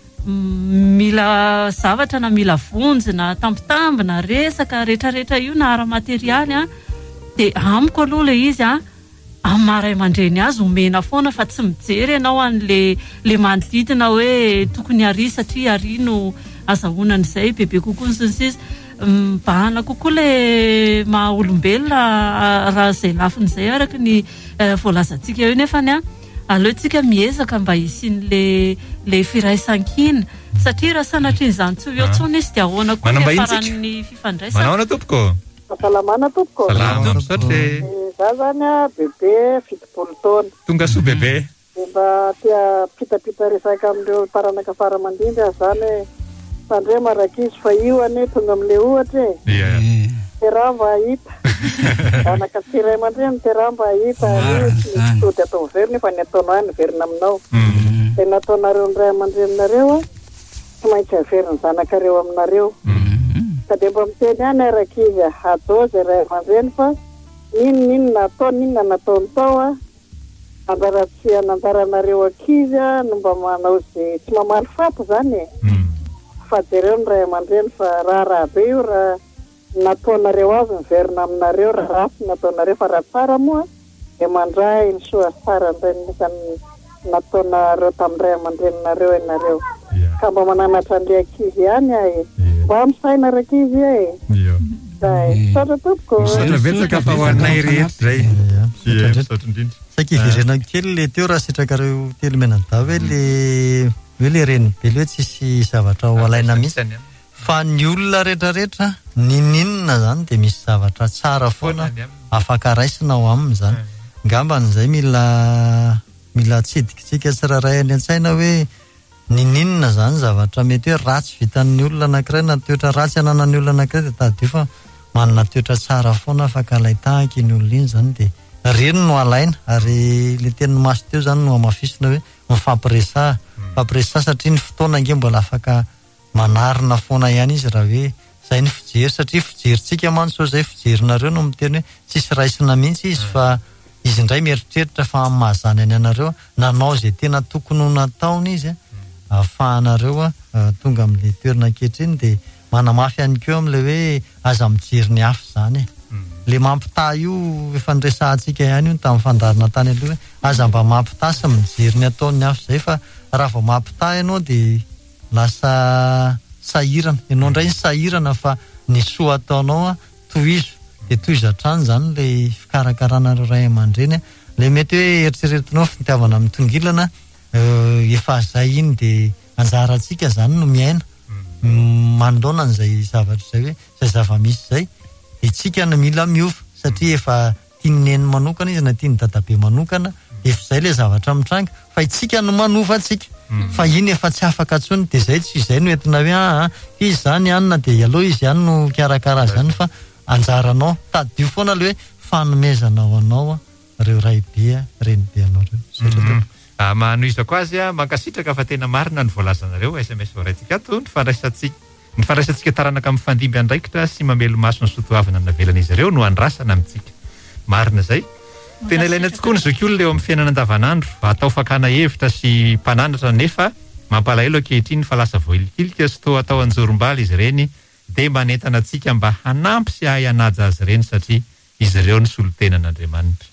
mila zavatra na mila vonjy na tambitamby na resaka rehetrarehetra io na ara-materialy dia amiko aloha ilay izy amin'ny maha ray aman-dreny azy omena foana fa tsy mijery ianao an'le manodidina hoe tokony ary satria ary no azahoanan'izay bebe kokoa ny sisa mibahana kokoa le maha-olombelona raha izay lafin'izay araka ny voalazantsika eo nefany aleotsika miezaka mba hisin'le firaisan-kina satria raha sanatr'izany tsy eo tsony izy dia ahoana koa ny afaran'ny fifandraisana. Manaona tompoko? Salamana tompoko. Salama misaotra. Za zany bebe 70 taona. Tonga soa bebe. Mba tia pitapita resaka amin'ireo taranaka fara mandindra zany tandre marakizy fa io tonga amin'le ohatra tera mba hita anaka tsiray aman-dreny tera mba hita tody atao verina fa ny ataonao ny verina aminao dia nataonareo ny ray aman-dreninareo tsy maintsy averiny zanakareo aminareo ka dia mba miteny any arakizy atao zay ray aman-dreny fa ninona nataony tao andaranareo akizy no mba manao zay tsy mamaly fato zany fa jereo ny ray aman-dreny fa raha be io raha nataonareo azy miverina aminareo raha ratsy nataonareo fa raha tsara moa dia mandray ny soa tsara nisany nataonareo tamin'ny ray aman-dreninareo ianareo ka mba mananatra an'le akizy ihany mba amisaina rakizy misaotra tompoko. Misaotra betsaka fa ho anay rehetra zay. Misaotra indrindra. Saika iverena kely le teo raha sitrakareo telo menada hoe le reny be le hoe tsisy zavatra ho alaina mihitsy fa ny olona rehetrarehetra ninina zany dia misy zavatra tsara foana afaka raisina ao aminy zany ngambany zay mila tsidikitsika tsiraray any an-tsaina hoe ninina zany zavatra mety hoe ratsy vitan'ny olona anankiray na toetra ratsy ananan'ny olona anankiray dia tadio fa manana toetra tsara foana afaka alaitahaka iny olona iny zany dia reny no alaina ary le teny maso teo zany no amafisina hoe mifampiresa satria ny fotoana ange mbola afaka manarina foana ihany izy raha hoe zay ny fijery satria fijerintsika manso zay fijerinareo no miteny hoe tsisy raisina mihitsy izy fa izy indray mieritreritra fa mahazany any anareo nanao zay tena tokony ho nataony izy ahafahanareo tonga amin'le toerana ankehitriny dia manamafy ihany keo amin'le hoe aza mijery ny afo zany le mampita io efa niresahantsika ihany io tamin'ny fandarina tany aloha hoe aza mba mampita sy mijery ny ataon'ny afo zay fa raha vao mampita ianao dia lasa sahirana ianao indray ny sahirana fa ny soa ataonao tohizo dia tohizatrany zany le fikarakarana ray aman-dreny le mety hoe eritreretinao fitiavana amin'ny tongilana efa zay iny dia anjarantsika zany no miaina manoloana an'izay zavatra zay hoe zay zava-misy zay dia tsika no mila miova satria efa tiany neny manokana izy na tiany dadabe manokana efa zay le zavatra mitranga fa itsika no manova atsika fa iny efa tsy afaka atsony dia zay tsy izay no entina hoe izy zany anina dia aloha izy ihany no karakara zany fa anjaranao tadio foana le hoe fanomezana ao anao reo raibe renibe anao reo manoizako azy mankasitraka fa tena marina ny voalazanareo SMS voaraitsika to ny fandraisantsika taranaka amin'ny fandimby andraikitra sy mamelo maso ny sotoavana navelana izy ireo no andrasana amintsika marina zay tena ilaina tokoa ny zokiolona eo amin'ny fiainana andavanandro atao fakana hevitra sy mpananatra nefa mampalahelo ankehitriny fa lasa voilikilika sy toa atao anjorom-bala izy ireny dia manentana antsika mba hanampy sy ahay hanaja azy ireny satria izy ireo ny solotenan'Andriamanitra.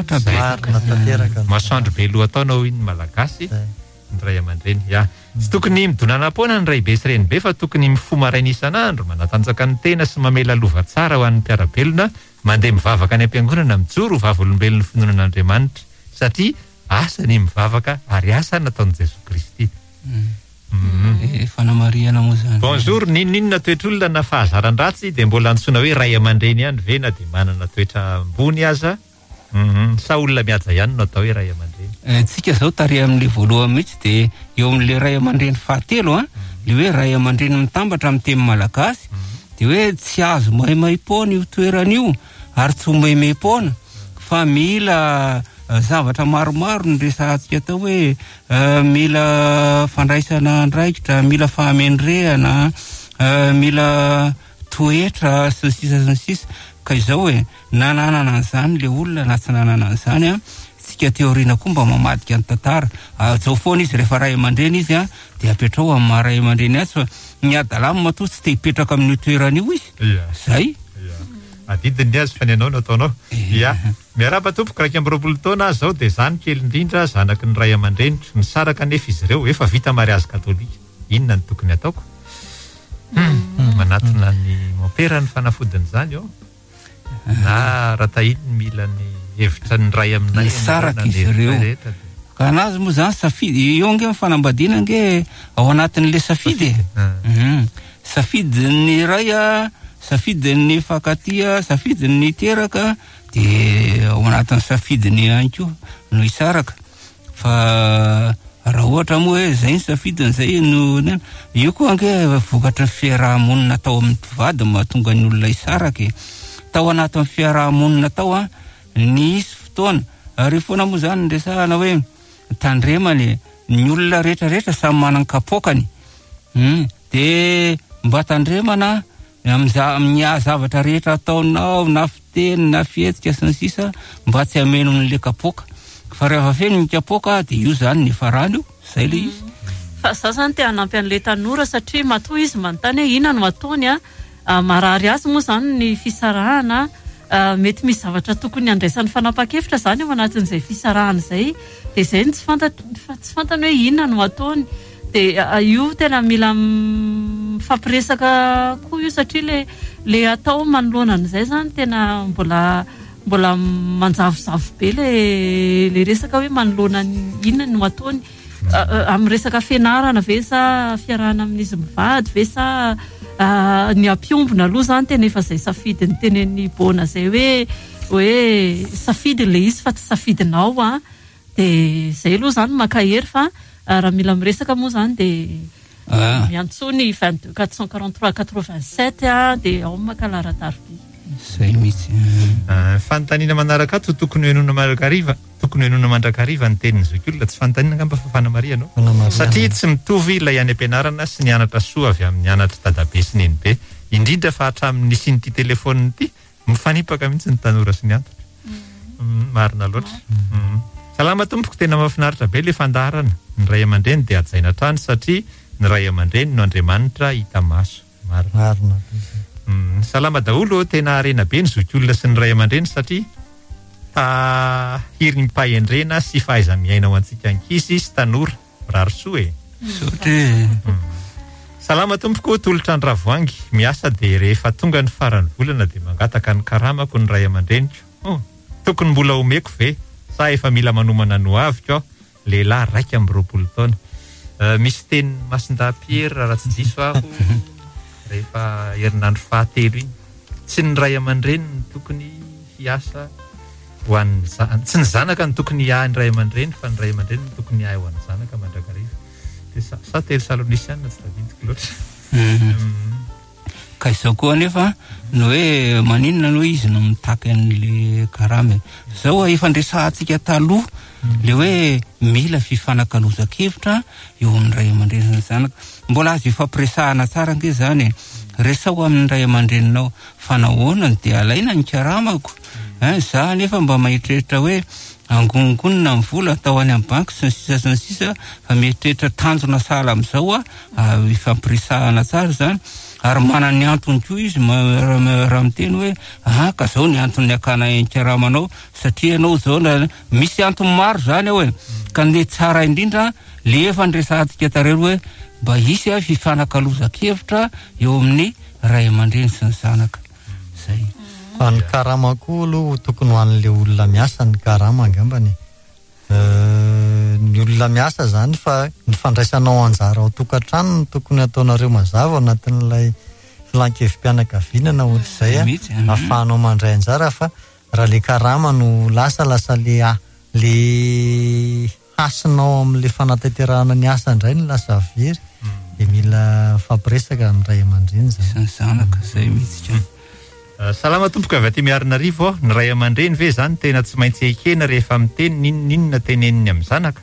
Masoandro be loha ataonao iny malagasy ny ray aman-dreny. Tsy tokony midonana poana ny ray be sy renibe fa tokony mifo maraina isan'andro manatanjaka ny tena sy mamela lova tsara ho an'ny mpiarabelona mandeha mivavaka any am-piangonana mijoro ho vavolombelon'ny finoanan'Andriamanitra satria asa ny mivavaka ary asa nataon'i Jesosy Kristy. Fanamariana moa zany. Bonjour, ninona toetr'olona na fahazaran-dratsy dia mbola antsoina hoe ray aman-dreny ihany ve na dia manana toetra ambony aza sa olona mihaja ihany no atao hoe ray aman-dreny. Tsika zao tary amin'le voalohany mihitsy dia eo amin'le ray aman-dreny fahatelo le hoe ray aman-dreny mitambatra amin'ny teny malagasy dia hoe tsy azo maimai-poana io toeran'io ary tsy ho maimai-poana fa mila zavatra maromaro ny resantsika tao hoe mila fandraisana andraikitra, mila fahamendrehana, mila toetra sy ny sisa ka izao hoe nananana an'izany le olona na tsy nanana an'izany tsika teoriana koa mba mamadika ny tantara zao foana izy rehefa ray aman-dreny izy dia apetrao amin'ny maha ray aman-dreny azy fa ny adalamy matoa tsy te hipetraka amin'ny toeran'io izy zay adidiny azy fa ny anao no ataonao. Miaraba tompoko 2 taona zao dia zany kely indrindra zanaky ny ray aman-dreny nisaraka nefa izy ireo efa vita mariazy katolika. Inona ny tokony ataoko? Manatona ny mopera ny fanafodin'izany na ratahiny mila ny hevitra ny ray aminay saraka izy ireo ka anazy moa zany safidy eo nge mifanambadiana nge ao anatin'le safidy safidy ny ray safidy ny fakatia safidy ny teraka dia ao anatin'ny safidy ny anko no isaraka fa raha ohatra moa hoe zay ny safidiny zay no io koa nge vokatra ny fiarahamonina tao amin'ny mpivady mahatonga ny olona isaraka tao anatin'ny fiarahamonina tao ny isy fotoana ary foana moa zany resahana hoe tandremany ny olona rehetrarehetra samy manana kapokany dia mba tandremana amin'ny zavatra rehetra ataonao na fiteny na fihetsika sy ny sisa mba tsy hameno n'le kapoka fa rehefa feno ny kapoka dia io zany ny farany io zay le izy fa za zany te hanampy an'le tanora satria matoa izy manontany hoe ina no ataony marary azy moa zany ny fisarahana mety misy zavatra tokony andraisan'ny fanapa-kevitra zany ao anatin'izay fisarahana zay dia zay ny tsy fantany hoe ina no ataony dia io tena mila fampiresaka koa io satria le atao manoloana an'izay zany tena mbola manjavozavo be le resaka hoe manoloana inona no ataony amin'ny resaka fianarana ve sa fiarahana amin'izy mivady ve sa ny ampiombona aloha zany tena efa zay safidy ny tenen'ny bona zay hoe safidy le izy fa tsy safidinao dia zay aloha zany makahery fa raha mila miresaka moa zany dia miantsony 22 443 87 dia ao makalaradariby zay mihitsy fanontaniana manaraka ato tokony hoenona mandrakariva tokony hoenona mandrakariva ny tenin'ny zokiolona tsy fanontaniana ngamba fa Fana-Maria no satria tsy mitovy ilay any am-pianarana sy ny anatra soa avy amin'ny anatra dadabe sy nenibe indrindra fa hatramin'ny sinyty telefoniny ity mifanipaka mihitsy ny tanora sy ny antitra marina loatra salama tompoko tena mahafinaritra be le fandaharana ny ray aman-dreny dia ajaina trano satria ny ray aman-dreny no Andriamanitra hita maso marina salama daholo tena arena be ny zokiolona sy ny ray aman-dreny satria tahiry ny mpahendrena sy fahaiza miaina ho antsika ankizy sy tanora rary soa salama tompoko tolotra ny ravoangy miasa dia rehefa tonga ny farany volana dia mangataka ny karamako ny ray aman-dreniko tokony mbola omeko ve sa efa mila manomana no aviko lehilahy 2 amby 20 taona misy teny Masindahy-Pierre raha tsy diso aho rehefa herinandro fahatelo iny tsy ny ray aman-dreny no tokony hiasa ho an'ny tsy ny zanaka no tokony hiahy ny ray aman-dreny fa ny ray aman-dreny no tokony hiahy ho an'ny zanaka mandrakariva dia sa Tesalonisiana tsy tadidiko loatra ka izao koa nefa no hoe maninona no izy no mitaky an'le karama zao efa ndresantsika taloha le hoe mila fifanankalozan-kevitra eo amin'ny ray aman-dreny sy ny zanaka mbola azo ifampiresahana tsara ange zany resao amin'ny ray aman-dreninao fa nahoana dia alaina ny karamako za nefa mba mahitrehitra hoe angongonina ny vola atao any amin'ny banky sy ny sisa fa mieritrehitra tanjona sahala amin'izao ifampiresahana tsara zany ary manana ny antony koa izy raha miteny hoe ka zao ny antony akana karamanao satria anao zao misy antony maro zany hoe ka ne tsara indrindra le efa ndresantsika tarero hoe mba hisy fifanankalozan-kevitra eo amin'ny ray aman-dreny sy ny zanaka zay fa ny karama koa aloha tokony ho an'le olona miasa ny karama angambany ny olona miasa zany fa ny fandraisanao anjara ao tokantrano tokony ataonareo mazava anatin'ilay filankevim-pianakaviana na ohatr'izay ahafahanao mandray anjara fa raha le karama no lasa le hasinao amin'le fanatanterahana ny asa indray ny lasa very dia mila fampiresaka amin'ny ray aman-dreny zany zanaka zay mihitsy salama tompoka avy aty Miarinarivo ny ray aman-dreny ve zany tena tsy maintsy ekena rehefa miteny ninona teneniny amin'ny zanaka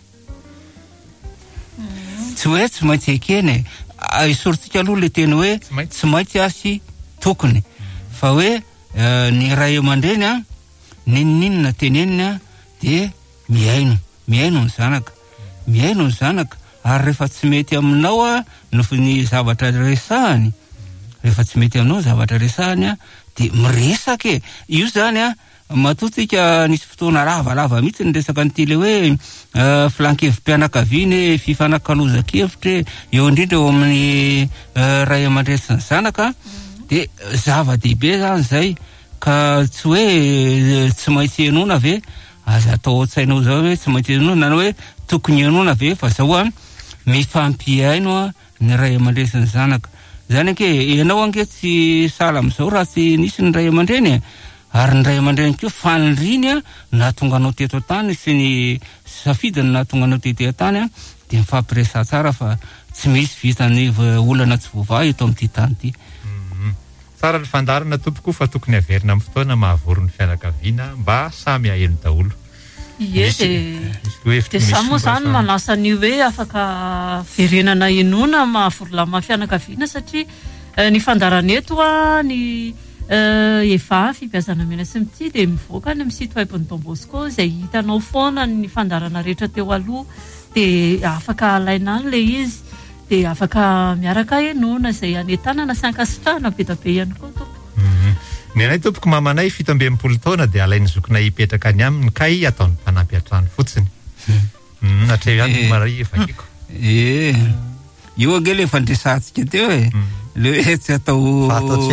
tsy hoe tsy maintsy ekena isorintsika aloha le teny hoe tsy maintsy asy tokony fa hoe ny ray aman-dreny ninona tenenina dia miaino ny zanaka ary rehefa tsy mety aminao ny zavatra resahany rehefa tsy mety aminao zavatra resahany dia miresaka io zany matotsika nisy fotoana lavalava mihitsy ny resaka n'ity le hoe filankevim-pianakaviana fifanankalozan-kevitra eo indrindra eo amin'ny ray aman-dreny sy ny zanaka dia zava-dehibe zany zay ka tsy hoe tsy maintsy enona ve aza atao an-tsainao zao hoe tsy maintsy enona na hoe tokony enona ve fa zao mifampiaino ny ray aman-dreny sy ny zanaka zany anke ianao ange tsy sahala amin'izao raha tsy nisy ny ray aman-dreny ary ny ray aman-dreny koa faniriny nahatonga anao teto tany sy ny safidiny nahatonga anao teto tany dia mifampiresa tsara fa tsy misy vitany olana tsy voavahy eto amin'ity tany ity tsara ny fandarana tompoko fa tokony averina amin'ny fotoana mahavory ny fianakaviana mba samy aheno daholo dia sa moa zany manasa ny hoe afaka verenana enona mahavory fianakaviana satria ny fandarana eto ny efa fipiazana mena sy mity dia mivoaka ny amin'ny site web-ny Don Bosco izay hitanao foana ny fandarana rehetra teo aloha dia afaka alaina any le izy dia afaka miaraka enona izay anentanana sy ankasitrahana be da be ihany koa tompoko ny anay tompoko mamanay 17 taona dia alainy zokona hipetraka any aminy kay ataony mpanampy atrano fotsiny atreo ihany maray evakiko io ange le fandresantsika teo le hoe tsy atao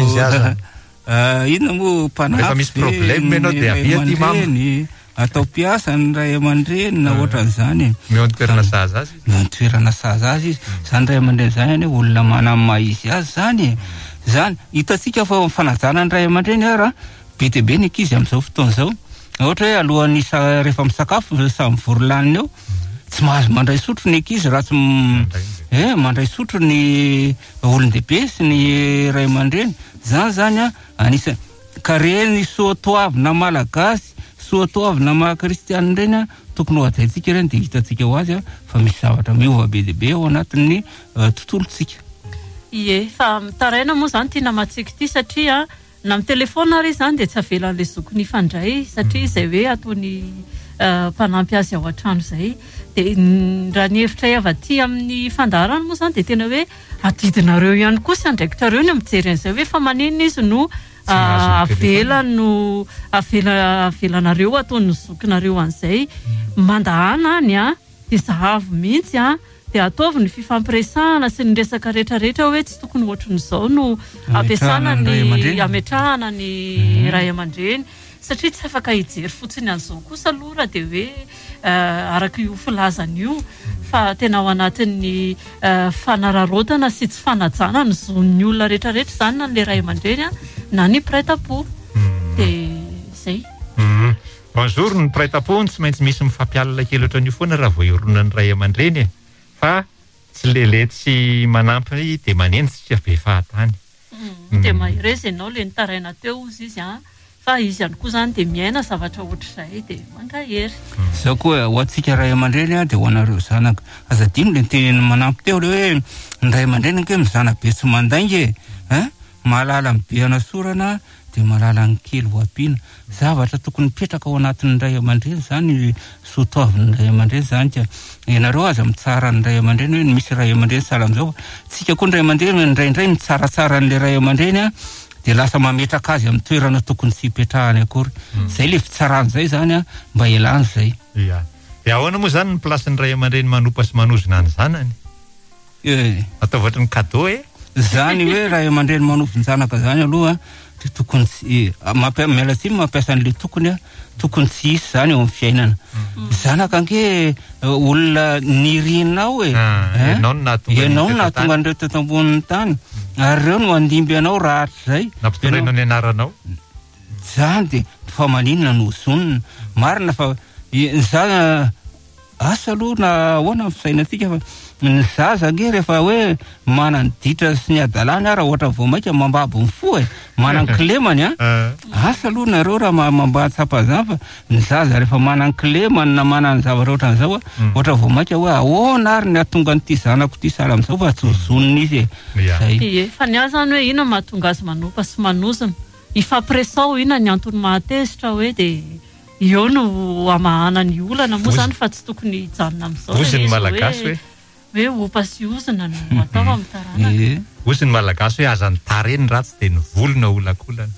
inona moa mpanampy rehefa misy problème ianao dia avia ty mama atao piasa ny ray aman-dreny na ohatran'izany meo toerana sahaza azy toerana sahaza azy izy zany ray aman-dreny zany olona manamaha izy azy zany hitatsika fa fanajana ny ray aman-dreny raha be dia be ny ankizy amin'izao fotoana izao ohatra hoe alohan'ny rehefa misakafo samy vorolaniny eo tsy mahazo mandray sotro ny ankizy raha tsy mandray sotro ny olon-dehibe sy ny ray aman-dreny zany anisany ka reny soatoavy na malagasy soatoavy na maha-kristianina ireny tokony ho ajaintsika ireny dia hitatsika ho azy fa misy zavatra miova be dia be ao anatin'ny tontolontsika fa mitaraina moa zany tiana matsika ity satria na amin'ny telefona ary zany dia tsy avelan'le zokony ifandray satria izay hoe ataony mpanampy azy ao an-trano izay dia raha ny hevitra avy aty amin'ny fandarana moa zany dia tena hoe adidinareo ihany koa sy andraikitrareo ny mijery an'izay hoe fa manina izy no avelanareo ataony zokinareo an'izay mandahana any dia zahavo mihitsy dia ataovy ny fifampiresahana sy ny resaka rehetrarehetra hoe tsy tokony ohatran'izao no ampiasana ny ametrahana ny ray aman-dreny satria tsy afaka hijery fotsiny an'izao kosa aloha raha dia hoe araka io filazana io fa tena ao anatin'ny fanararotana sy tsy fanajana ny zon'ny olona rehetrarehetra zany na le ray aman-dreny na ny praitapo dia zay. Bonjour ny praitapo tsy maintsy misy mifampialina kely ohatran'io foana raha vao iorona ny ray aman-dreny fa tsy lele tsy manampy dia manenjika be fahatany. Dia mahireza ianao le nitaraina teo izy fa izy ihany koa zany dia miaina zavatra ohatr'izay dia mangahery. Zao koa ho antsika ray aman-dreny dia ho anareo zanaka azadino le teneny manampy teo le hoe ny ray aman-dreny ke mizana be tsy mandaingy mahalala be anasorana dia mahalala ny kely voampiana. Zavatra tokony mipetraka ao anatin'ny ray aman-dreny zany soatoavin'ny ray aman-dreny zany ka ianareo aza mitsara ny ray aman-dreny hoe misy ray aman-dreny sala amin'izao tsika koa ny ray aman-dreny indraindray mitsaratsara n'le ray aman-dreny dia lasa mametraka azy amin'ny toerana tokony sy hipetrahany akory. Zay le fitsarany zay zany mba ialany zay. Dia ahoana moa zany ny plasin'ny ray aman-dreny manompa sy manozona ny zanany? Ataovatra ny cadeau zany hoe ray aman-dreny manofy ny zanaka zany aloha dia tokony tsy miala tsiny mampiasa an'le tokony tsy hisy zany eo amin'ny fiainana. Zanaka anke olona nirinao ianao no nahatonga an'ireo teto ambonin'ny tany ary ireo no andimby anao rahatra zay nampitondraina ny anaranao zany dia fa maninona no zonona marina fa za asa aloha na ahoana amin'ny fisainantsika fa ny zaza ange rehefa hoe manany ditra sy ny adalany raha ohatra vao maika mambabo ny fo manany kilemany asa aloha nareo raha mambatsapa fa ny zaza rehefa manany kilemany na manany zavatra ohatran'izao ohatra vao maika hoe ahoana ary ny atonga n'ity zanako ity sara amin'izao fa tsy zonona izy zay. Fa ny azy zany hoe ina mahatonga azy manompa sy manozona ifampiresao ina ny antony mahatezitra hoe dia eo no amahana ny olana moa zany fa tsy tokony hijanona amin'izao. Ozy ny malagasy hoe opa sy ozona no atao amin'ny taranaka. Ozy ny malagasy hoe aza ny tareny ratsy dia ny volona olakolana.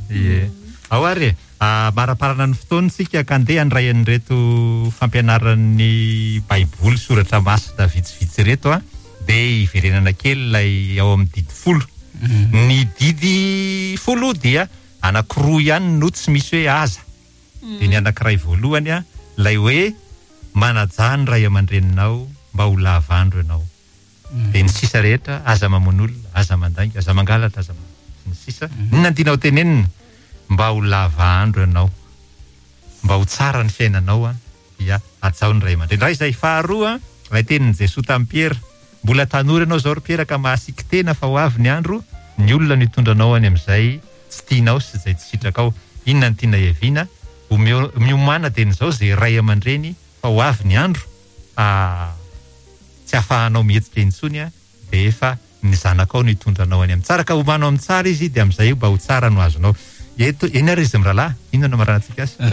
Ao ary maraparana ny fotoantsika ka andeha handray an'ireto fampianaran'ny baiboly soratra masina vitsivitsy reto dia iverenana kely ilay ao amin'ny didy folo. Ny didy folo dia anankiroa ihany no tsy misy hoe aza. Dia ny anankiray voalohany ilay hoe manaja ny ray aman-dreninao mba ho lava andro ianao. Dia ny sisa rehetra aza mamon'olona, aza mandainga, aza mangalatra, aza ny sisa. Nantianao tenenina mba ho lava andro ianao, mba ho tsara ny fiainanao dia atsao ny ray aman-dreny. Raha izay faharoa ilay tenin'i Jesoa tamin'i Piera, mbola tanora ianao zao ry Piera ka mahasiky tena fa ho avy ny andro, ny olona no hitondranao any amin'izay tsy tianao sy izay tsy sitraka ao. Inona ny tiana hiaviana? Miomana tenin'izao izay ray aman-dreny fa ho avy ny andro tsy ahafahanao mihetsika intsony dia efa ny zanakao no hitondranao any amin'ny tsara ka homanao amin'ny tsara izy dia amin'izay mba ho tsara no azonao. Eny ary izy mirahalahy, inona no amaranantsika azy?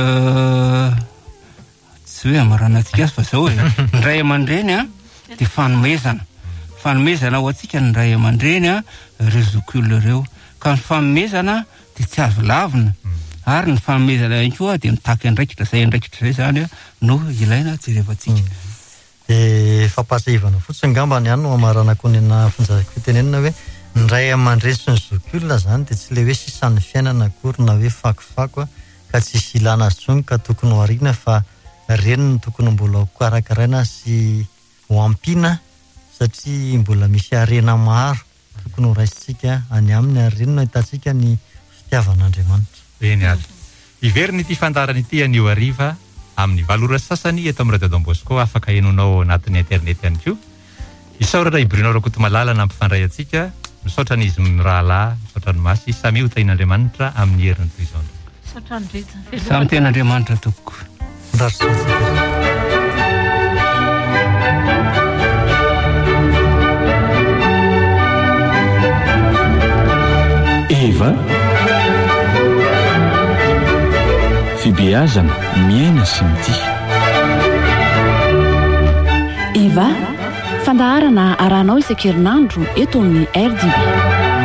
Tsy hoe amaranantsika azy fa zao hoe ny ray aman-dreny dia fanomezana ho antsika ny ray aman-dreny ireo zokiolona ireo ka ny fanomezana dia tsy azo lavina ary ny fanomezana ihany koa dia mitaky andraikitra zay zany no ilaina jerevantsika. Dia fampahasahivana fotsiny ngambany ihany no amarana koa nena fonjazako tenenina hoe ny ray aman-dreny sy ny zokiolona zany dia tsy le hoe sisan'ny fiainana akory na hoe fakofako ka tsisy ilana azy tsony ka tokony ho ariana fa reny no tokony mbola ho karakaraina sy ho ampiana satria mbola misy harena maro tokony ho raisitsika any aminy ary reny no hitantsika ny fitiavan'Andriamanitra. Eny azy. Iveriny ity fandarana ity anio hariva amin'ny valora sasany eto amin'ny Radio Don Bosco afaka henonao anatin'ny internet ihany koa. Isaorana Bruno Rakotomalala nampifandray antsika, misaotra ny izy mirahalahy, misaotra ny masy, samy ho tain'Andriamanitra amin'ny herin'ny toy izao. Misaotra ny rehetra. Samy tain'Andriamanitra tompoko. Eva fibeazana miaina sy mity. Eva fandaharana arahanao isan-kerinandro eto amin'ny RDB.